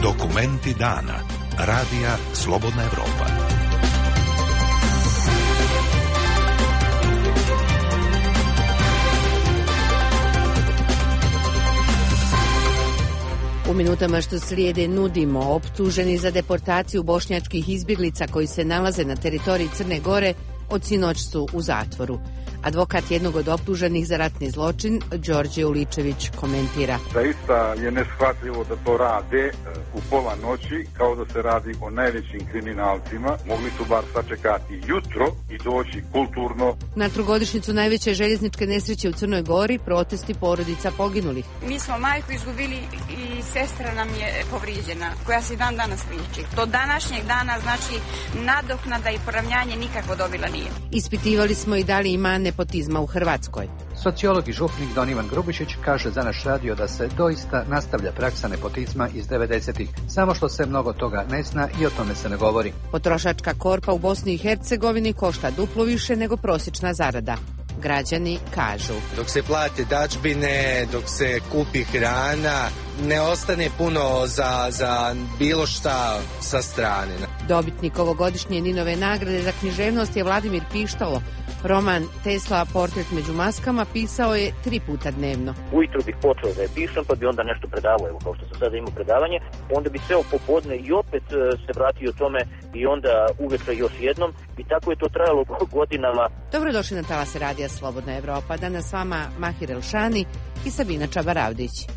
Dokumenti dana. Radija Slobodna Evropa. U minutama što slijede nudimo optuženi za deportaciju bošnjačkih izbjeglica koji se nalaze na teritoriji Crne Gore od sinoć su u zatvoru. Advokat jednog od optuženih za ratni zločin, Đorđe Uličević, komentira. Zaista je neshvatljivo da to rade u pola noći, kao da se radi o najvećim kriminalcima. Mogli su bar sačekati jutro i doći kulturno. Na trogodišnjicu najveće željezničke nesreće u Crnoj Gori protesti porodica poginulih. Mi smo majku izgubili i sestra nam je povrijeđena, koja se dan danas liči. Do današnjeg dana, znači, nadoknada i poravnjanje nikako dobila nije. Ispitivali smo i da li ima nepotizma u Hrvatskoj. Sociolog i župnik Don Ivan Grubišić kaže za naš radio da se doista nastavlja praksa nepotizma iz 90-ih, samo što se mnogo toga ne zna i o tome se ne govori. Potrošačka korpa u Bosni i Hercegovini košta duplo više nego prosječna zarada. Građani kažu. Dok se plate dažbine, dok se kupi hrana, ne ostane puno za bilo šta sa strane. Dobitnik ovogodišnje Ninove nagrade za književnost je Vladimir Pištalo. Roman Tesla, portret među maskama, pisao je 3 puta dnevno. Ujutro bih počeo da je pišem, pa bi onda nešto predavao, evo kao što sam sada imao predavanje, onda bi seo popodne i opet se vratio tome i onda uveče još jednom i tako je to trajalo godinama. Dobrodošli na talase Radija Slobodna Evropa. Danas s vama Mahir Elšani i Sabina Čabaravdić.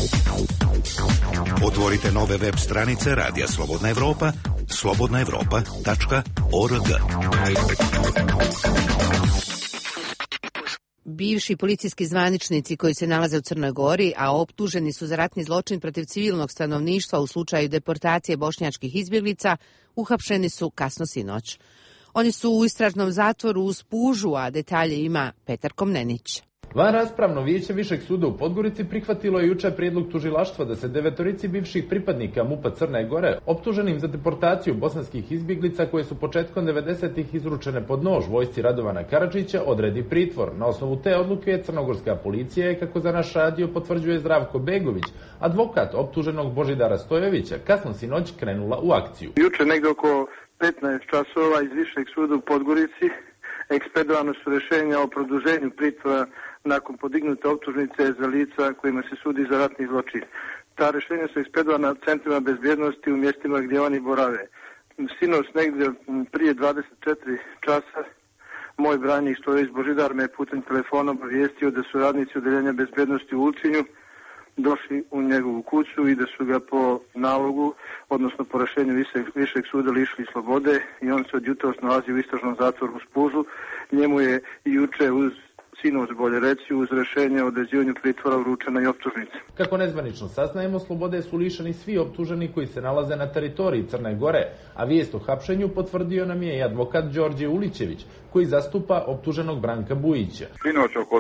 Otvorite nove web stranice Radija Slobodna Evropa, slobodnaevropa.org. Bivši policijski zvaničnici koji se nalaze u Crnoj Gori, a optuženi su za ratni zločin protiv civilnog stanovništva u slučaju deportacije bošnjačkih izbjeglica, uhapšeni su kasno sinoć. Oni su u istražnom zatvoru u Spužu, a detalje ima Petar Komnenić. Vanraspravno vijeće Višeg suda u Podgorici prihvatilo je juče prijedlog tužilaštva da se 9 bivših pripadnika MUP-a Crne Gore, optuženim za deportaciju bosanskih izbjeglica koje su početkom 90-ih izručene pod nož vojsci Radovana Karadžića, odredi pritvor. Na osnovu te odluke crnogorska policija je, kako za naš radio potvrđuje Zdravko Begović, advokat optuženog Božidara Stojovića, kasno sinoć krenula u akciju. Juče negdje oko 15 časova iz Višeg suda u Podgorici ekspedovano su rješenja o produženju pritvora nakon podignute optužnice za lica kojima se sudi za ratni zločin. Ta rješenja su ekspedovana centrima bezbjednosti u mjestima gdje oni borave. Sinoć negdje prije 24 časa moj branik Stojović Božidar me putem telefona obavijestio da su radnici odeljenja bezbjednosti u Ulcinju došli u njegovu kuću i da su ga po nalogu, odnosno po rješenju Višeg suda lišili slobode i on se od jutros nalazi u istražnom zatvoru u Spužu. Njemu je i juče sinoć, bolje reći, uz rješenje o određivanju pritvora uručena i optužnica. Kako nezvanično saznajemo, slobode su lišeni svi optuženi koji se nalaze na teritoriji Crne Gore, a vijest o hapšenju potvrdio nam je i advokat Đorđe Uličević, koji zastupa optuženog Branka Bujića. Sinoć oko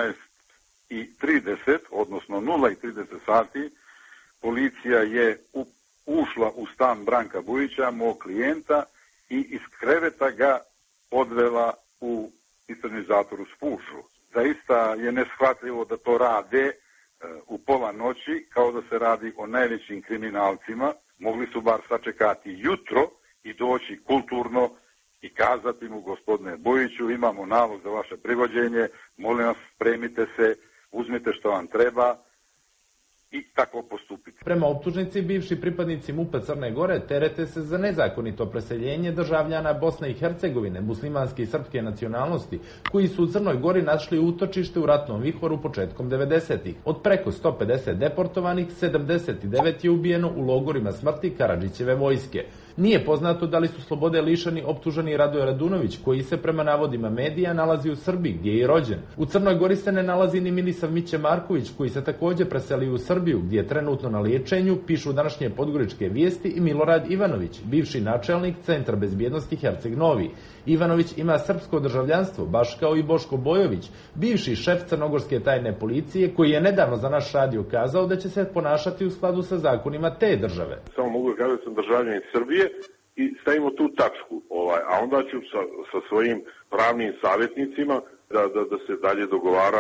12:30, odnosno 0:30 sati, policija je ušla u stan Branka Bujića, mog klijenta, i iz kreveta ga odvela u istražni zatvor u Spužu. Zaista je neshvatljivo da to rade u pola noći, kao da se radi o najvećim kriminalcima. Mogli su bar sačekati jutro i doći kulturno i kazati mu: gospodine Bujiću, imamo nalog za vaše privođenje, molim vas, spremite se, uzmite što vam treba i tako postupiti. Prema optužnici, bivši pripadnici MUP-a Crne Gore terete se za nezakonito preseljenje državljana Bosne i Hercegovine, muslimanske i srpske nacionalnosti, koji su u Crnoj Gori našli utočište u ratnom vihoru početkom 90-ih. Od preko 150 deportovanih, 79 je ubijeno u logorima smrti Karadžićeve vojske. Nije poznato da li su slobode lišeni optuženi Radoje Radunović, koji se prema navodima medija nalazi u Srbiji, gdje je i rođen. U Crnoj Gori se ne nalazi ni Milisav Miće Marković, koji se također preselio u Srbiju, gdje je trenutno na liječenju, pišu današnje podgoričke vijesti, i Milorad Ivanović, bivši načelnik Centra bezbjednosti Herceg Novi. Ivanović ima srpsko državljanstvo, baš kao i Boško Bojović, bivši šef crnogorske tajne policije, koji je nedavno za naš radio kazao da će se ponašati u skladu sa zakonima te države. Samo mogu da kažem da sam državljanin Srbije i stavimo tu tačku, a onda ću sa svojim pravnim savjetnicima da se dalje dogovaram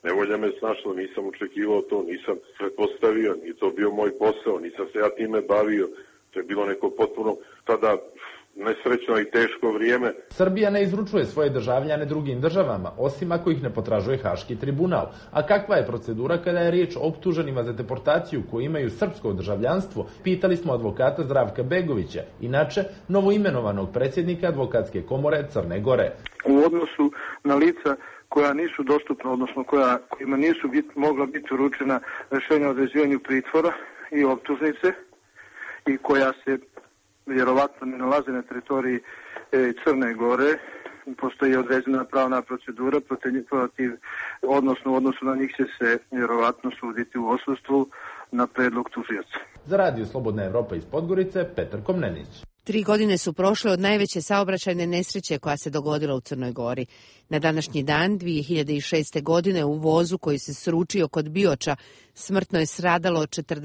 Nevolja me snašla, nisam očekivao to, nisam pretpostavio, nije to bio moj posao, nisam se ja time bavio. To je bilo neko potpuno tada nesrećno i teško vrijeme. Srbija ne izručuje svoje državljane drugim državama, osim ako ih ne potražuje Haški tribunal. A kakva je procedura kada je riječ o optuženima za deportaciju koji imaju srpsko državljanstvo? Pitali smo advokata Zdravka Begovića, inače novoimenovanog predsjednika Advokatske komore Crne Gore. U odnosu na lica koja nisu dostupna, odnosno kojima nisu mogla biti uručena rješenja o određivanju pritvora i optužnice i koja se vjerovatno ne nalaze na teritoriji Crne Gore, postoji određena pravna procedura odnosno u odnosu na njih će se vjerovatno suditi u odsustvu na predlog tužioca. Za Radio Slobodna Evropa iz Podgorice, Petar Komnenić. 3 godine su prošle od najveće saobraćajne nesreće koja se dogodila u Crnoj Gori. Na današnji dan 2006. godine u vozu koji se sručio kod Bioča smrtno je stradalo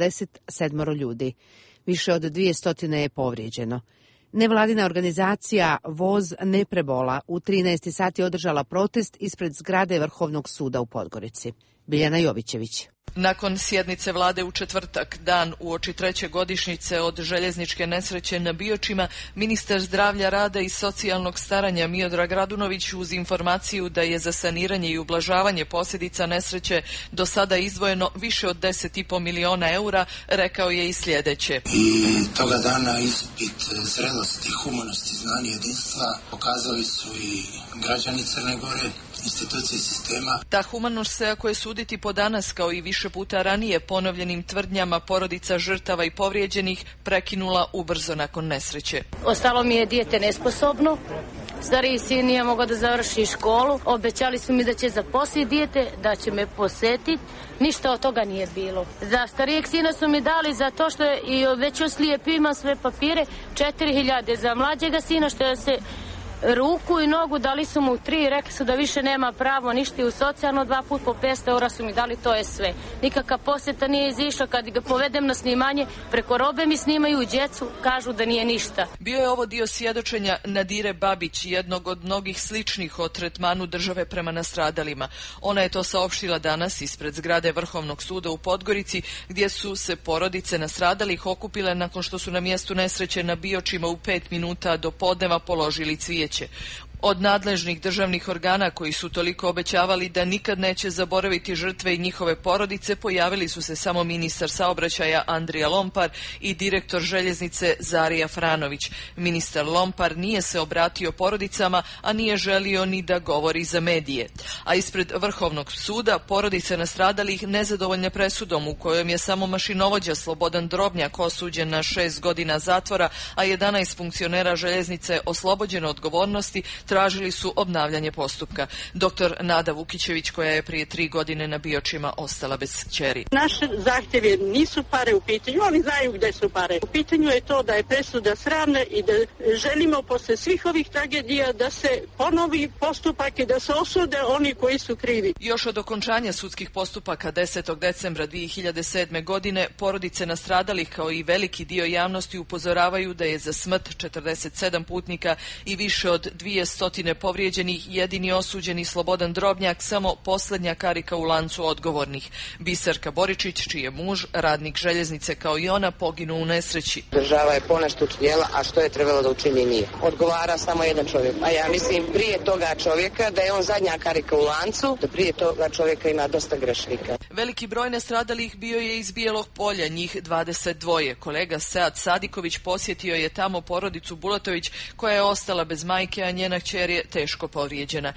47 ljudi. Više od 200 je povrijeđeno. Nevladina organizacija Voz ne prebola u 13 sati održala protest ispred zgrade Vrhovnog suda u Podgorici. Biljana Jovićević. Nakon sjednice vlade u četvrtak, dan uoči 3. godišnjice od željezničke nesreće na Biočima, ministar zdravlja, rada i socijalnog staranja Miodrag Radunović uz informaciju da je za saniranje i ublažavanje posljedica nesreće do sada izdvojeno više od 10,5 miliona eura, rekao je i sljedeće. I toga dana ispit zrelosti, humanosti, znanja i jedinstva pokazali su i građani Crne Gore, institucije sistema. Ta humanost se, ako je suditi po danas kao i više puta ranije ponovljenim tvrdnjama porodica žrtava i povrijeđenih, prekinula ubrzo nakon nesreće. Ostalo mi je dijete nesposobno. Stariji sin nije mogao da završi školu. Obećali su mi da će zaposliti dijete, da će me posjetiti. Ništa od toga nije bilo. Za starijeg sina su mi dali za to što je i već oslijep, ima sve papire, 4.000. Za mlađega sina što je se ruku i nogu dali su mu 3, rekli su da više nema pravo ništa, u socijalno 2 puta po 500 eura su mi dali, to je sve. Nikakav posjeta nije izišao, kad ga povedem na snimanje, preko robe mi snimaju djecu, kažu da nije ništa. Bio je ovo dio svjedočenja Nadire Babić, jednog od mnogih sličnih o tretmanu države prema nastradalima. Ona je to saopštila danas ispred zgrade Vrhovnog suda u Podgorici, gdje su se porodice nastradalih okupile nakon što su na mjestu nesreće na Biočima u 5 minuta do podneva položili cvijeće. Od nadležnih državnih organa koji su toliko obećavali da nikad neće zaboraviti žrtve i njihove porodice, pojavili su se samo ministar saobraćaja Andrija Lompar i direktor željeznice Zarija Franović. Ministar Lompar nije se obratio porodicama, a nije želio ni da govori za medije. A ispred Vrhovnog suda porodice nastradalih nezadovoljne presudom u kojom je samo mašinovođa Slobodan Drobnjak osuđen na 6 godina zatvora, a 11 funkcionera željeznice oslobođeno odgovornosti, tražili su obnavljanje postupka. Dr. Nada Vukićević, koja je prije 3 godine na Biočima ostala bez kćeri. Naš zahtjev je, nisu pare u pitanju, oni znaju gdje su pare. U pitanju je to da je presuda sramna i da želimo posle svih ovih tragedija da se ponovi postupak i da se osude oni koji su krivi. Još od okončanja sudskih postupaka 10. decembra 2007. godine porodice nastradalih kao i veliki dio javnosti upozoravaju da je za smrt 47 putnika i više od 200 povrijeđenih jedini osuđeni Slobodan Drobnjak samo posljednja karika u lancu odgovornih. Biserka Boričić, čiji je muž, radnik željeznice kao i ona, poginuo u nesreći. Država je ponešto učinjela, a što je trebalo da učini nije. Odgovara samo jedan čovjek. A ja mislim prije toga čovjeka da je on zadnja karika u lancu, da prije toga čovjeka ima dosta grešnika. Veliki broj nastradalih bio je iz Bijelog Polja, njih 22. Kolega Sead Sadiković posjetio je tamo porodicu Bulatović koja je ostala bez majke, a njena kćer je teško povrijeđena.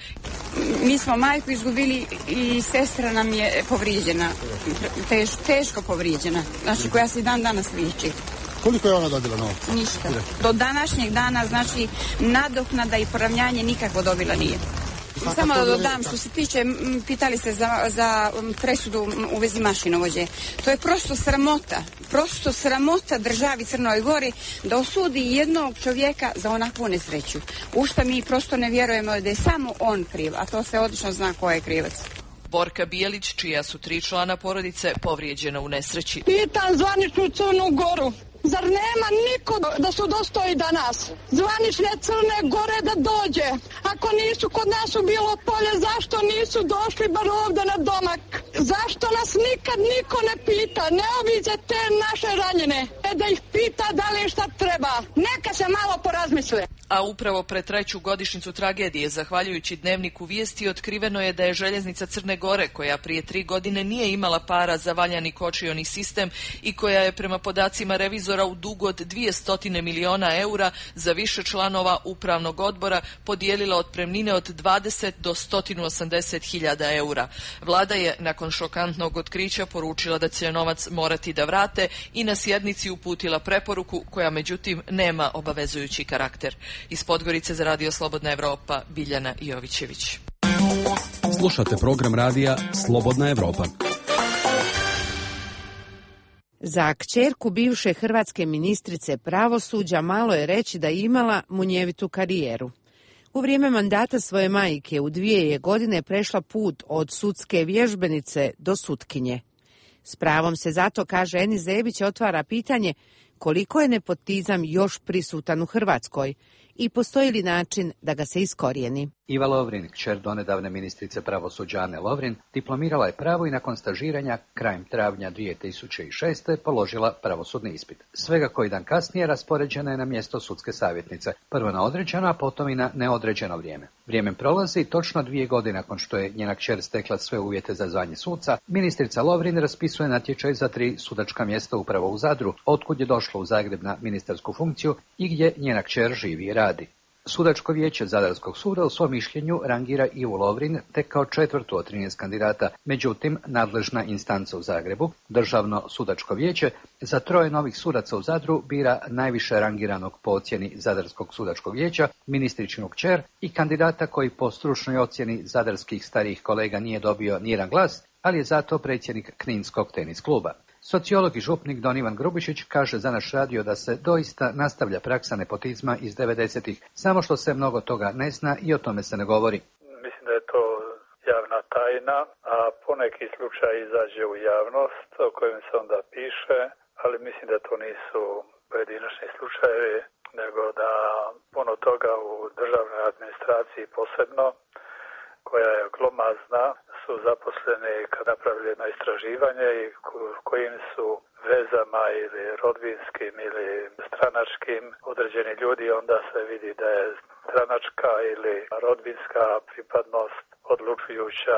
Mi smo majku izgubili i sestra nam je povrijeđena, teško povrijeđena, znači koja se dan danas liči. Koliko je ona dobila novca? Ništa. Do današnjeg dana, znači, nadoknada i poravnjanje nikako dobila nije. Samo da dodam, što se tiče, pitali se za presudu u vezi mašinovođe. To je prosto sramota državi Crnoj Gori da osudi jednog čovjeka za onakvu nesreću. U što mi prosto ne vjerujemo da je samo on kriv, a to se odlično zna ko je krivac. Borka Bijelić, čija su 3 člana porodice povrijeđena u nesreći. Pitam zvaničnu Crnu Goru, Zar nema niko da su dostoji da nas? Zvanične Crne Gore da dođe. Ako nisu kod nas u Bilo Polje, zašto nisu došli bar ovdje na domak? Zašto nas nikad niko ne pita? Ne obiđe te naše ranjene. Da ih pita da li šta treba. Neka se malo porazmisle. A upravo pred 3. godišnjicu tragedije, zahvaljujući Dnevniku Vijesti, otkriveno je da je željeznica Crne Gore, koja prije 3 godine nije imala para za valjani kočioni sistem i koja je prema podacima revizora u dugu od 200 miliona eura za više članova upravnog odbora podijelila otpremnine od 20 do 180 hiljada eura. Vlada je nakon šokantnog otkrića poručila da će novac morati da vrate i na sjednici uputila preporuku koja međutim nema obavezujući karakter. Iz Podgorice za Radio Slobodna Evropa, Biljana Jovićević. Slušate program radija Slobodna Evropa. Za kćerku bivše hrvatske ministrice pravosuđa malo je reći da je imala munjevitu karijeru. U vrijeme mandata svoje majke u 2 godine prešla put od sudske vježbenice do sutkinje. S pravom se zato, kaže Enis Zebić, otvara pitanje koliko je nepotizam još prisutan u Hrvatskoj i postoji li način da ga se iskorijeni. Iva Lovrin, kćer donedavne ministrice pravosuđa Ane Lovrin, diplomirala je pravo i nakon stažiranja krajem travnja 2006. položila pravosudni ispit. Svega koji dan kasnije raspoređena je na mjesto sudske savjetnice, prvo na određeno, a potom i na neodređeno vrijeme. Vrijeme prolazi, točno 2 godine nakon što je njena kćer stekla sve uvjete za zvanje suca, ministrica Lovrin raspisuje natječaj za 3 sudačka mjesta upravo u Zadru, otkud je došla u Zagreb na ministarsku funkciju i gdje njena kćer živi i radi. Sudačko vijeće Zadarskog suda u svom mišljenju rangira Ivu Lovrin tek kao 4. od 13 kandidata. Međutim, nadležna instanca u Zagrebu, Državno sudačko vijeće, za 3 novih sudaca u Zadru bira najviše rangiranog po ocjeni Zadarskog sudačkog vijeća, ministričinu kćer i kandidata koji po stručnoj ocjeni zadarskih starijih kolega nije dobio nijedan glas, ali je zato predsjednik Kninskog tenis kluba. Sociolog i župnik Don Ivan Grubišić kaže za naš radio da se doista nastavlja praksa nepotizma iz 90-ih, samo što se mnogo toga ne zna i o tome se ne govori. Mislim da je to javna tajna, a poneki slučaj izađe u javnost o kojem se onda piše, ali mislim da to nisu pojedinačni slučajevi, nego da puno toga u državnoj administraciji posebno, koja je glomazna, su zaposleni kad napravili jedno istraživanje i kojim su vezama ili rodbinskim ili stranačkim određeni ljudi, onda se vidi da je stranačka ili rodbinska pripadnost odlučujuća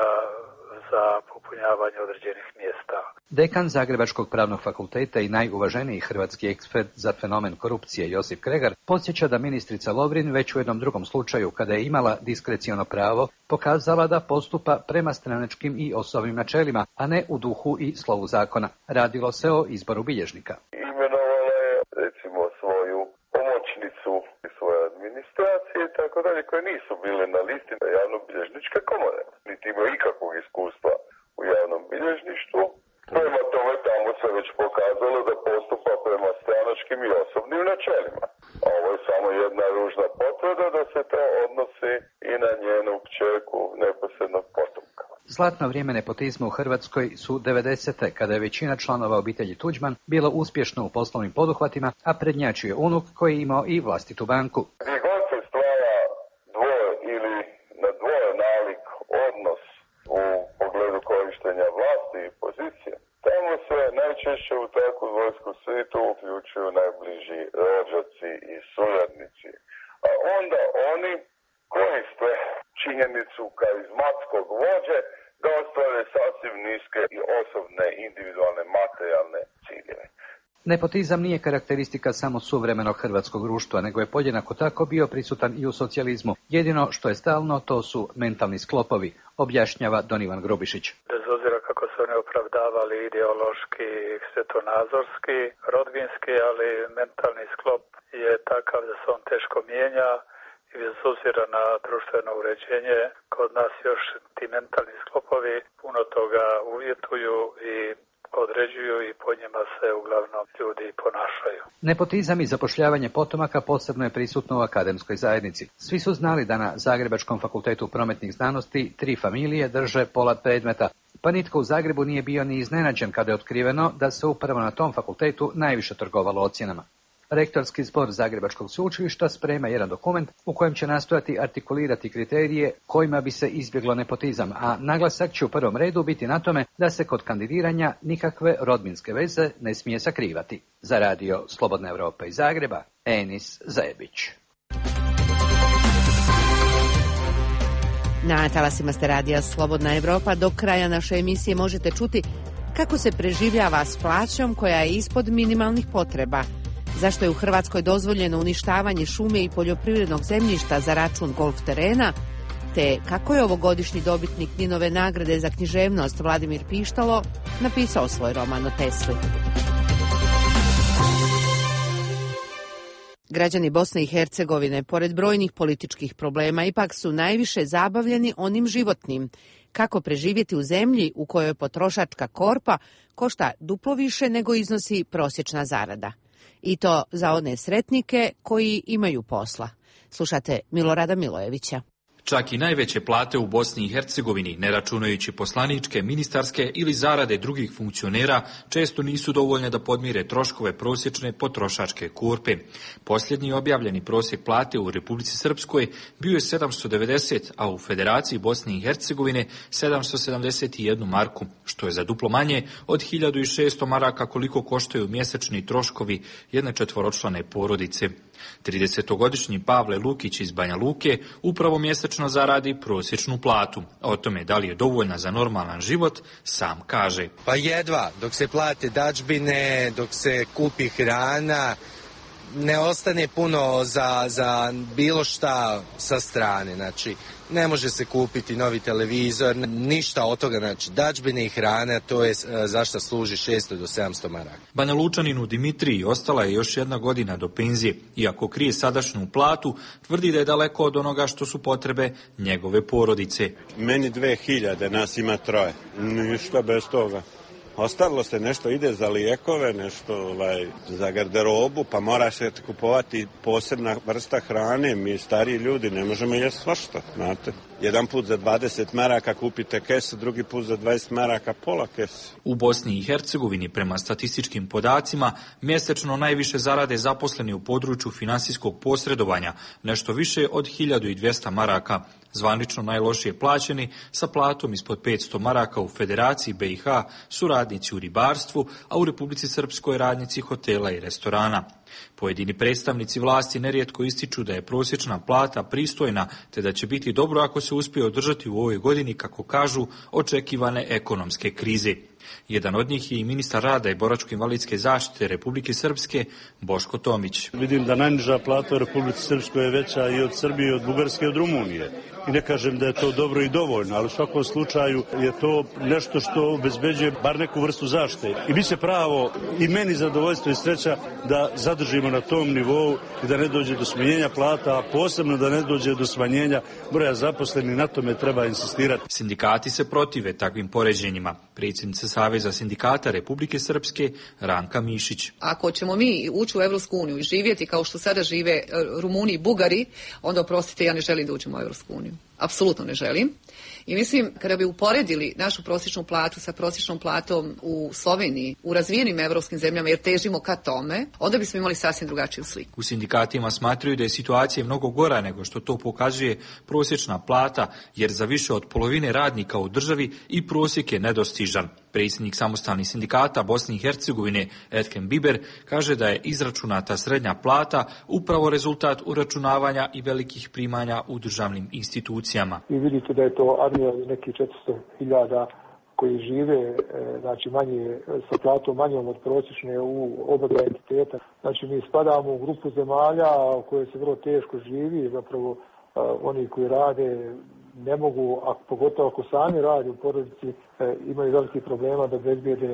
za popunjavanje određenih mjesta. Dekan Zagrebačkog pravnog fakulteta i najuvaženiji hrvatski ekspert za fenomen korupcije Josip Kregar podsjeća da ministrica Lovrin već u jednom drugom slučaju, kada je imala diskreciono pravo, pokazala da postupa prema stranačkim i osobnim načelima, a ne u duhu i slovu zakona. Radilo se o izboru bilježnika. Imenovala je recimo svoju pomoćnicu i svoje administracije i tako dalje, koje nisu bile na listi javnobilježničke komore, niti imaju ikakvog iskustva u javnom bilježništvu. Prema tome tamo se već pokazalo da postupa prema stranačkim i osobnim načelima. A ovo je samo jedna ružna potvrda da se to odnosi i na njenu kćerku neposrednog potomka. Zlatno vrijeme nepotizma u Hrvatskoj su 90-te, kada je većina članova obitelji Tuđman bilo uspješno u poslovnim poduhvatima, a prednjačio je unuk koji je imao i vlastitu banku. Gdje god se stvara dvoje ili na dvoje nalik odnos u pogledu korištenja vlasti i pozicije, tamo se najčešće u takvu dvojsku svijetu uključuju najbliži rođaci i suradnici. A onda oni koriste činjenicu karizmatskog vođe da ostvare sasvim niske i osobne, individualne, materijalne ciljeve. Nepotizam nije karakteristika samo suvremenog hrvatskog društva, nego je podjednako tako bio prisutan i u socijalizmu. Jedino što je stalno, to su mentalni sklopovi, objašnjava Don Ivan Grubišić. Bez obzira kako se oni opravdavali ideološki, svjetonazorski, rodbinski, ali mentalni sklop je takav da se on teško mijenja i bez obzira na društveno uređenje, kod nas još ti mentalni sklopovi puno toga uvjetuju i određuju i po njima se uglavnom ljudi ponašaju. Nepotizam i zapošljavanje potomaka posebno je prisutno u akademskoj zajednici. Svi su znali da na Zagrebačkom fakultetu prometnih znanosti 3 familije drže pola predmeta. pa nitko u Zagrebu nije bio ni iznenađen kada je otkriveno da se upravo na tom fakultetu najviše trgovalo ocjenama. Rektorski zbor Zagrebačkog sveučilišta sprema jedan dokument u kojem će nastojati artikulirati kriterije kojima bi se izbjeglo nepotizam, a naglasak će u prvom redu biti na tome da se kod kandidiranja nikakve rodbinske veze ne smije sakrivati. Za radio Slobodna Evropa iz Zagreba, Enis Zajebić. Na talasima ste radija Slobodna Evropa. Do kraja naše emisije možete čuti kako se preživljava s plaćom koja je ispod minimalnih potreba, zašto je u Hrvatskoj dozvoljeno uništavanje šume i poljoprivrednog zemljišta za račun golf terena, te kako je ovogodišnji dobitnik Ninove nagrade za književnost Vladimir Pištalo napisao svoj roman o Tesli. Građani Bosne i Hercegovine, pored brojnih političkih problema, ipak su najviše zabavljeni onim životnim. Kako preživjeti u zemlji u kojoj potrošačka korpa košta duplo više nego iznosi prosječna zarada. I to za one sretnike koji imaju posla. Slušate Milorada Milojevića. Čak i najveće plate u Bosni i Hercegovini, ne računajući poslaničke, ministarske ili zarade drugih funkcionera, često nisu dovoljne da podmire troškove prosječne potrošačke korpe. Posljednji objavljeni prosjek plate u Republici Srpskoj bio je 790, a u Federaciji Bosne i Hercegovine 771 marku, što je za duplo manje od 1600 maraka koliko koštaju mjesečni troškovi jedne četvoročlane porodice. 30-godišnji Pavle Lukić iz Banja Luke upravo mjesečno zaradi prosječnu platu. O tome da li je dovoljna za normalan život, sam kaže. Pa jedva, dok se plate dadžbine, dok se kupi hrana, ne ostane puno za bilo šta sa strane. Znači, ne može se kupiti novi televizor, ništa od toga. Znači, dadžbine i hrana, to je za šta služi 600 do 700 maraka. Banja Lučaninu Dimitriji ostala je još jedna godina do penzije. Iako krije sadašnju platu, tvrdi da je daleko od onoga što su potrebe njegove porodice. Meni 2000, nas ima 3. Ništa bez toga. Ostalo se nešto ide za lijekove, nešto za garderobu, pa moraš kupovati posebna vrsta hrane. Mi stariji ljudi ne možemo jesti svašta, znate. Jedan put za 20 maraka kupite kesu, drugi put za 20 maraka pola kesu. U Bosni i Hercegovini, prema statističkim podacima, mjesečno najviše zarade zaposleni u području finansijskog posredovanja, nešto više od 1200 maraka. Zvanično najlošije plaćeni, sa platom ispod 500 maraka u Federaciji BiH, su radnici u ribarstvu, a u Republici Srpskoj radnici hotela i restorana. Pojedini predstavnici vlasti nerijetko ističu da je prosječna plata pristojna, te da će biti dobro ako se uspije održati u ovoj godini, kako kažu, očekivane ekonomske krize. Jedan od njih je i ministar rada i boračko-invalidske zaštite Republike Srpske, Boško Tomić. Vidim da najniža plata u Republici Srpskoj je veća i od Srbije, od Bugarske i od Rumunije. I ne kažem da je to dobro i dovoljno, ali u svakom slučaju je to nešto što obezbeđuje bar neku vrstu zaštite. I bit će pravo i meni zadovoljstvo i sreća da zadržimo na tom nivou i da ne dođe do smanjenja plata, a posebno da ne dođe do smanjenja broja zaposlenih, na tome treba insistirati. Sindikati se protive takvim poređenjima. Predsjednica Saveza sindikata Republike Srpske, Ranka Mišić. Ako ćemo mi ući u Evropsku uniju i živjeti kao što sada žive Rumuni i Bugari, onda oprostite, ja ne želim da uđemo u Evropsku uniju. Apsolutno ne želim. I mislim, kada bi uporedili našu prosječnu platu sa prosječnom platom u Sloveniji, u razvijenim evropskim zemljama, jer težimo ka tome, onda bismo imali sasvim drugačiju sliku. U sindikatima smatraju da je situacija mnogo gora nego što to pokazuje prosječna plata, jer za više od polovine radnika u državi i prosjek je nedostižan. Predsjednik samostalnih sindikata Bosne i Hercegovine, Ethem Biber, kaže da je izračunata srednja plata upravo rezultat uračunavanja i velikih primanja u državnim institucijama. Vi vidite da je to armija nekih 400.000 koji žive, znači manje, sa platom manjom od prosječne u oba dva entiteta. Znači mi spadamo u grupu zemalja u kojoj se vrlo teško živi, zapravo oni koji rade ne mogu, a pogotovo ako sami rade u porodici, imaju velikih problema da obezbijede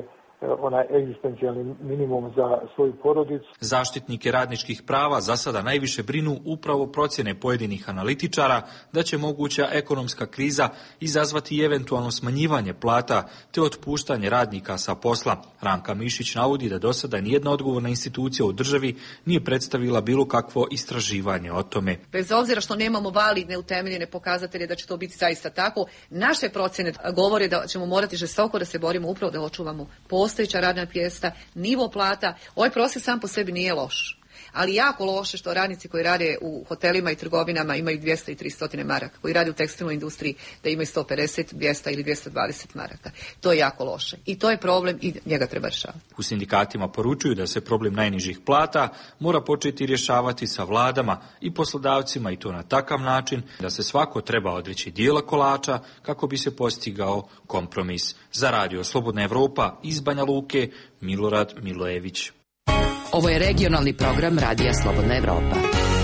onaj egzistencijalni minimum za svoju porodicu. Zaštitnike radničkih prava za sada najviše brinu upravo procjene pojedinih analitičara da će moguća ekonomska kriza izazvati eventualno smanjivanje plata te otpuštanje radnika sa posla. Ranka Mišić navodi da do sada nijedna odgovorna institucija u državi nije predstavila bilo kakvo istraživanje o tome. Bez obzira što nemamo validne utemeljene pokazatelje da će to biti zaista tako, naše procjene govore da ćemo morati žestoko da se borimo upravo da očuvamo postojeća radna mjesta, nivo plata. Ovaj prosjek sam po sebi nije loš, ali jako loše što radnici koji rade u hotelima i trgovinama imaju 200 i 300 maraka, koji rade u tekstilnoj industriji da imaju 150, 200 ili 220 maraka. To je jako loše i to je problem i njega treba rješavati. U sindikatima poručuju da se problem najnižih plata mora početi rješavati sa vladama i poslodavcima i to na takav način da se svako treba odreći dijela kolača kako bi se postigao kompromis. Za Radio Slobodna Evropa iz Banja Luke, Milorad Milojević. Ovo je regionalni program Radija Slobodna Evropa.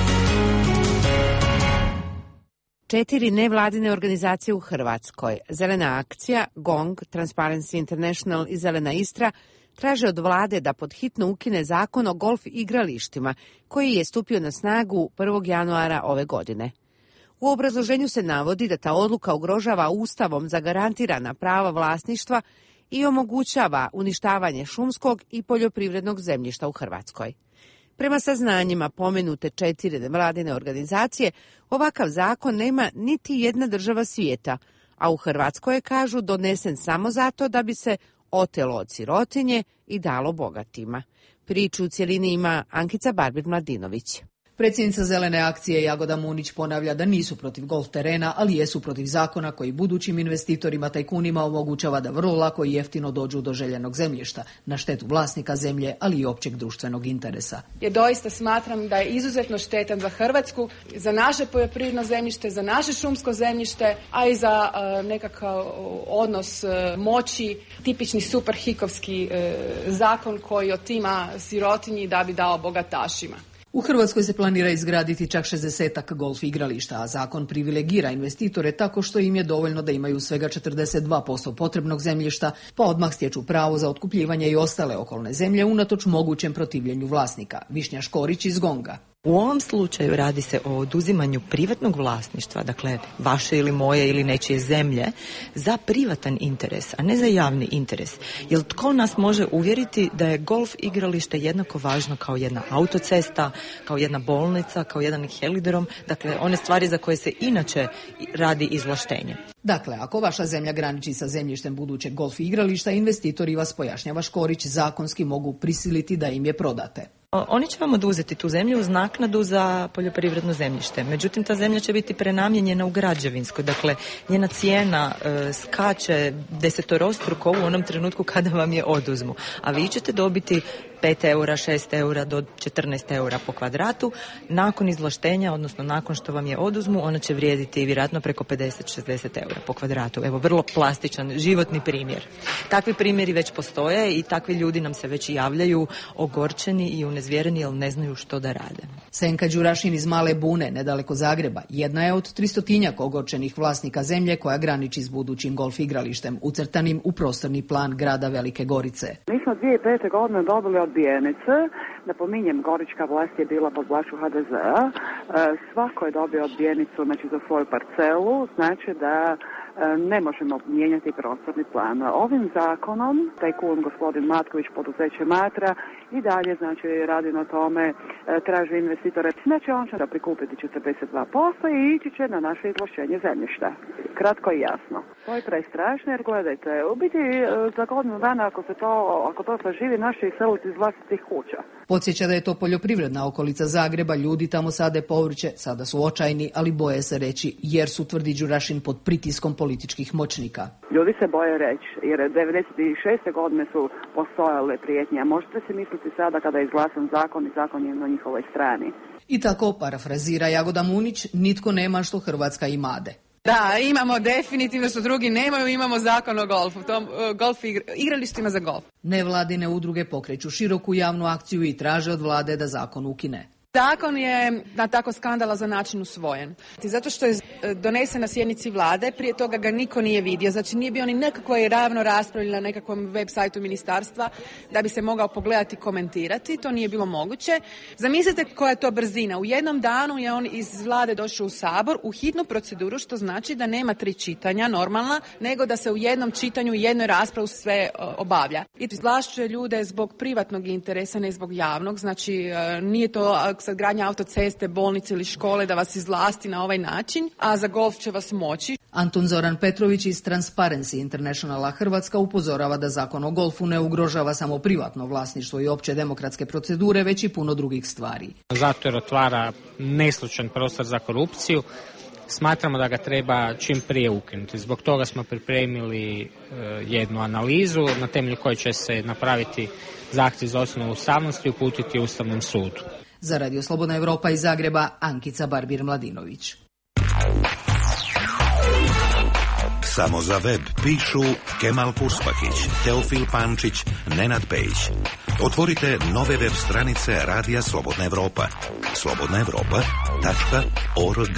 4 nevladine organizacije u Hrvatskoj, Zelena akcija, GONG, Transparency International i Zelena Istra, traže od vlade da pod hitno ukine zakon o golf igralištima, koji je stupio na snagu 1. januara ove godine. U obrazloženju se navodi da ta odluka ugrožava Ustavom zagarantirana prava vlasništva i omogućava uništavanje šumskog i poljoprivrednog zemljišta u Hrvatskoj. Prema saznanjima pomenute 4 nevladine organizacije, ovakav zakon nema niti jedna država svijeta, a u Hrvatskoj je, kažu, donesen samo zato da bi se otelo od sirotinje i dalo bogatima. Priču u cjelini ima Ankica Barbir-Mladinović. Predsjednica Zelene akcije Jagoda Munić ponavlja da nisu protiv golf terena, ali jesu protiv zakona koji budućim investitorima tajkunima omogućava da vrlo lako i jeftino dođu do željenog zemljišta, na štetu vlasnika zemlje, ali i općeg društvenog interesa. Ja doista smatram da je izuzetno štetan za Hrvatsku, za naše poljoprivredno zemljište, za naše šumsko zemljište, a i za nekakav odnos moći, tipični superhikovski zakon koji otima sirotinji da bi dao bogatašima. U Hrvatskoj se planira izgraditi čak 60 golf igrališta, a zakon privilegira investitore tako što im je dovoljno da imaju svega 42% potrebnog zemljišta, pa odmah stječu pravo za otkupljivanje i ostale okolne zemlje unatoč mogućem protivljenju vlasnika. Višnja Škorić iz GONG-a. U ovom slučaju radi se o oduzimanju privatnog vlasništva, dakle vaše ili moje ili nečije zemlje, za privatan interes, a ne za javni interes. Jer tko nas može uvjeriti da je golf igralište jednako važno kao jedna autocesta, kao jedna bolnica, kao jedan helidrom, dakle one stvari za koje se inače radi izvlaštenje. Dakle, ako vaša zemlja graniči sa zemljištem budućeg golf igrališta, investitori, vas pojašnjava Škorić, zakonski mogu prisiliti da im je prodate. Oni će vam oduzeti tu zemlju uz naknadu za poljoprivredno zemljište. Međutim, ta zemlja će biti prenamijenjena u građevinsko. Dakle, njena cijena skače desetorostruko u onom trenutku kada vam je oduzmu. A vi ćete dobiti 5 eura, 6 eura do 14 eura po kvadratu. Nakon izvlaštenja, odnosno nakon što vam je oduzmu, ona će vrijediti vjerojatno preko 50-60 eura po kvadratu. Evo, vrlo plastičan, životni primjer. Takvi primjeri već postoje i takvi ljudi nam se već javljaju ogorčeni i unezvjereni jer ne znaju što da rade. Senka Đurašin iz Male Bune, nedaleko Zagreba, jedna je od 300-tinjak ogorčenih vlasnika zemlje koja graniči s budućim golf igralištem, ucrtanim u prostorni plan grada Velike Gorice. Mi smo 2005. godine dobili odbijenice, napominjem, gorička vlast je bila pod vlašću HDZ-a, svako je dobio odbijenicu, znači, za svoju parcelu, znači da ne možemo mijenjati prostorni plan. Ovim zakonom tajkun gospodin Matković, poduzeće Matra, i dalje, znači, radi na tome, traži investitore. Znači, on će da prikupiti 42% i ići će na naše izvlašćenje zemljišta. Kratko i jasno. To je prestrašno, jer gledajte, u biti za godinu dana ako to saživi, naše iseliti iz vlastitih kuća. Podsjeća da je to poljoprivredna okolica Zagreba, ljudi tamo sade povrće, sada su očajni, ali boje se reći, jer su, tvrdi Đurašin, pod pritiskom političkih moćnika. Ljudi se boje reći, jer 96. godine su postojale prijetnje, a možete se misliti sada kada je izglasan zakon i zakon je na njihovoj strani. I tako, parafrazira Jagoda Munić, nitko nema što Hrvatska imade. Da, imamo definitivno što drugi nemaju, imamo zakon o golfu, igralištima za golf. Nevladine udruge pokreću široku javnu akciju i traže od vlade da zakon ukine. Zakon je na tako skandalozan način usvojen. Zato što je donesen na sjednici vlade, prije toga ga niko nije vidio. Znači nije bio ni nekako ravno raspravljen na nekakvom web sajtu ministarstva da bi se mogao pogledati i komentirati. To nije bilo moguće. Zamislite koja je to brzina. U jednom danu je on iz vlade došao u Sabor u hitnu proceduru, što znači da nema 3 čitanja normalna, nego da se u jednom čitanju i jednoj raspravi sve obavlja. I izvlašćuje ljude zbog privatnog interesa, ne zbog javnog. Znači nije to sad gradnja autoceste, bolnice ili škole da vas izvlasti na ovaj način, a za golf će vas moći. Antun Zoran Petrović iz Transparency Internationala Hrvatska upozorava da zakon o golfu ne ugrožava samo privatno vlasništvo i opće demokratske procedure, već i puno drugih stvari. Zato jer otvara neslučan prostor za korupciju. Smatramo da ga treba čim prije ukinuti. Zbog toga smo pripremili jednu analizu na temelju koje će se napraviti zahtjev za ocjenu ustavnosti i uputiti Ustavnom sudu. Za Radio Slobodna Evropa iz Zagreba, Ankica Barbir-Mladinović. Samo za web pišu Kemal Puspahić, Teofil Pančić, Nenad Pejić. Otvorite nove web stranice Radija Slobodna Evropa. slobodnaevropa.org.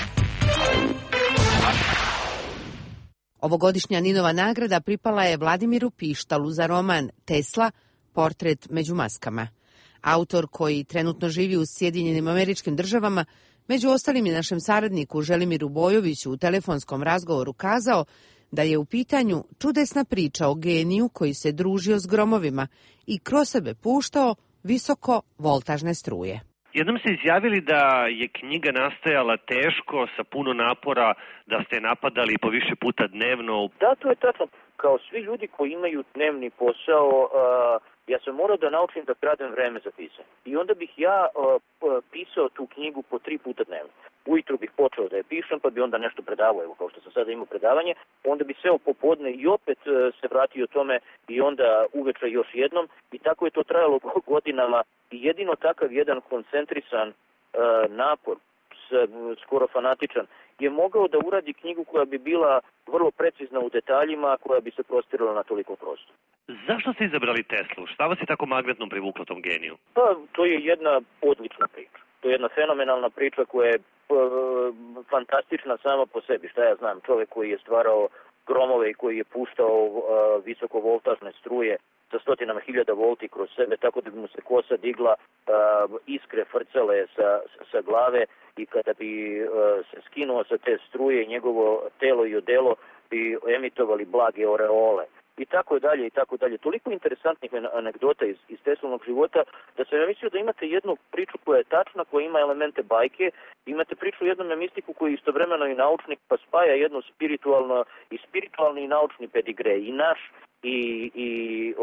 Ovogodišnja Ninova nagrada pripala je Vladimiru Pištalu za roman Tesla, portret među maskama. Autor koji trenutno živi u Sjedinjenim Američkim Državama, među ostalim i našem saradniku Želimiru Bojoviću u telefonskom razgovoru kazao da je u pitanju čudesna priča o geniju koji se družio s gromovima i kroz sebe puštao visoko voltažne struje. Jednom ste izjavili da je knjiga nastajala teško, sa puno napora, da ste je napadali po više puta dnevno. Da, to je tačno. Kao svi ljudi koji imaju dnevni posao, ja sam morao da naučim da kradem vreme za pisanje. I onda bih ja pisao tu knjigu po 3 puta dnevno. Ujutru bih počeo da je pišem, pa bi onda nešto predavao, evo kao što sam sada imao predavanje, onda bi seo popodne i opet se vratio tome i onda uveče još jednom i tako je to trajalo godinama i jedino takav jedan koncentrisan napor, skoro fanatičan, je mogao da uradi knjigu koja bi bila vrlo precizna u detaljima, koja bi se prostirala na toliko prostora. Zašto ste izabrali Teslu? Šta vas je tako magnetno privuklo tom geniju? Pa, to je jedna odlična priča. To je jedna fenomenalna priča koja je fantastična sama po sebi. Šta ja znam, čovjek koji je stvarao gromove i koji je puštao visokovoltažne struje sa 100.000 volti kroz sebe, tako da bi mu se kosa digla, iskre frcale sa glave i kada bi se skinuo sa te struje i njegovo telo i odelo bi emitovali blage oreole. I tako dalje, i tako dalje. Toliko interesantnih anegdota iz Teslinog života da sam ja mislio da imate jednu priču koja je tačna, koja ima elemente bajke, imate priču jednom mistiku koji je istovremeno i naučnik, pa spaja jedno spiritualni i naučni pedigre, i naš i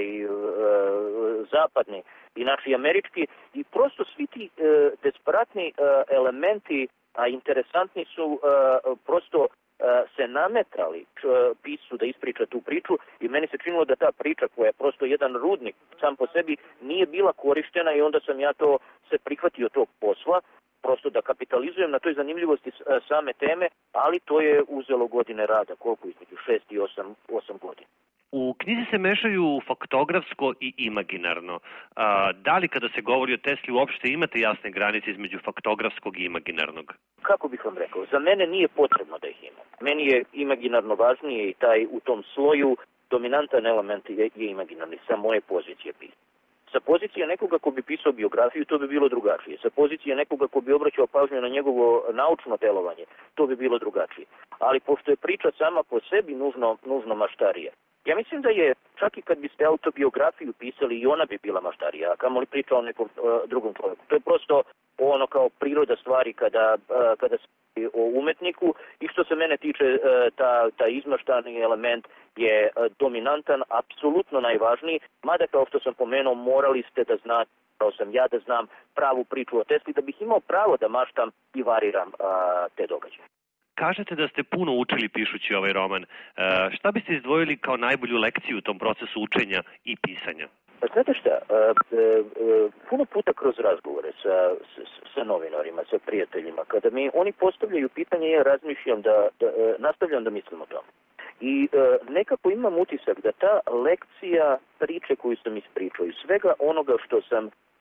zapadni i naš i američki, i prosto svi ti desperatni elementi, a interesantni su prosto se nametali piscu da ispriča tu priču i meni se činilo da ta priča koja je prosto jedan rudnik sam po sebi nije bila korištena i onda sam ja se prihvatio tog posla prosto da kapitalizujem na toj zanimljivosti same teme, ali to je uzelo godine rada, koliko između 6 i 8 godina. U knjizi se mešaju faktografsko i imaginarno. Da li kada se govori o Tesli uopšte imate jasne granice između faktografskog i imaginarnog? Kako bih vam rekao, za mene nije potrebno da ih imam. Meni je imaginarno važnije i taj u tom sloju dominantan element je imaginarni, sa moje pozicije pisanja. Sa pozicije nekoga ko bi pisao biografiju, to bi bilo drugačije. Sa pozicije nekoga ko bi obraćao pažnju na njegovo naučno delovanje, to bi bilo drugačije. Ali pošto je priča sama po sebi nužno maštarija, ja mislim da je, čak i kad biste autobiografiju pisali, i ona bi bila maštarija, a kamoli priča o nekom drugom čovjeku. To je prosto ono kao priroda stvari kada se o umetniku, i što se mene tiče, ta izmaštani element je dominantan, apsolutno najvažniji, mada kao što sam pomenuo, morali ste da znate, kao sam ja da znam pravu priču o Tesli, da bih imao pravo da maštam i variram te događaje. Kažete da ste puno učili pišući ovaj roman. Šta biste izdvojili kao najbolju lekciju u tom procesu učenja i pisanja? Znate šta, puno puta kroz razgovore sa novinarima, sa prijateljima, kada mi oni postavljaju pitanje, ja razmišljam nastavljam da mislim o tome. I nekako imam utisak da ta lekcija priče koju sam ispričao i svega onoga što sam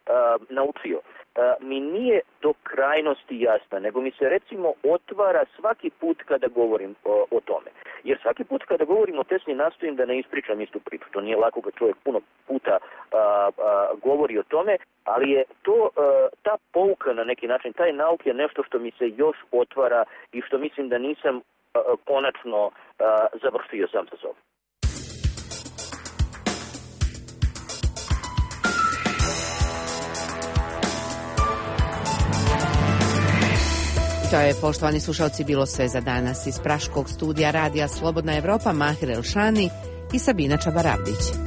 naučio, mi nije do krajnosti jasna, nego mi se recimo otvara svaki put kada govorim o tome. Jer svaki put kada govorim o Tesli nastojim da ne ispričam istu priču. To nije lako kad čovjek puno puta govori o tome, ali je to ta pouka na neki način, taj nauk je nešto što mi se još otvara i što mislim da nisam konačno završio sam sa sobom. To je, poštovani slušalci, bilo sve za danas. Iz praškog studija radija Slobodna Evropa, Mahir Elšani i Sabina Čabarabdić.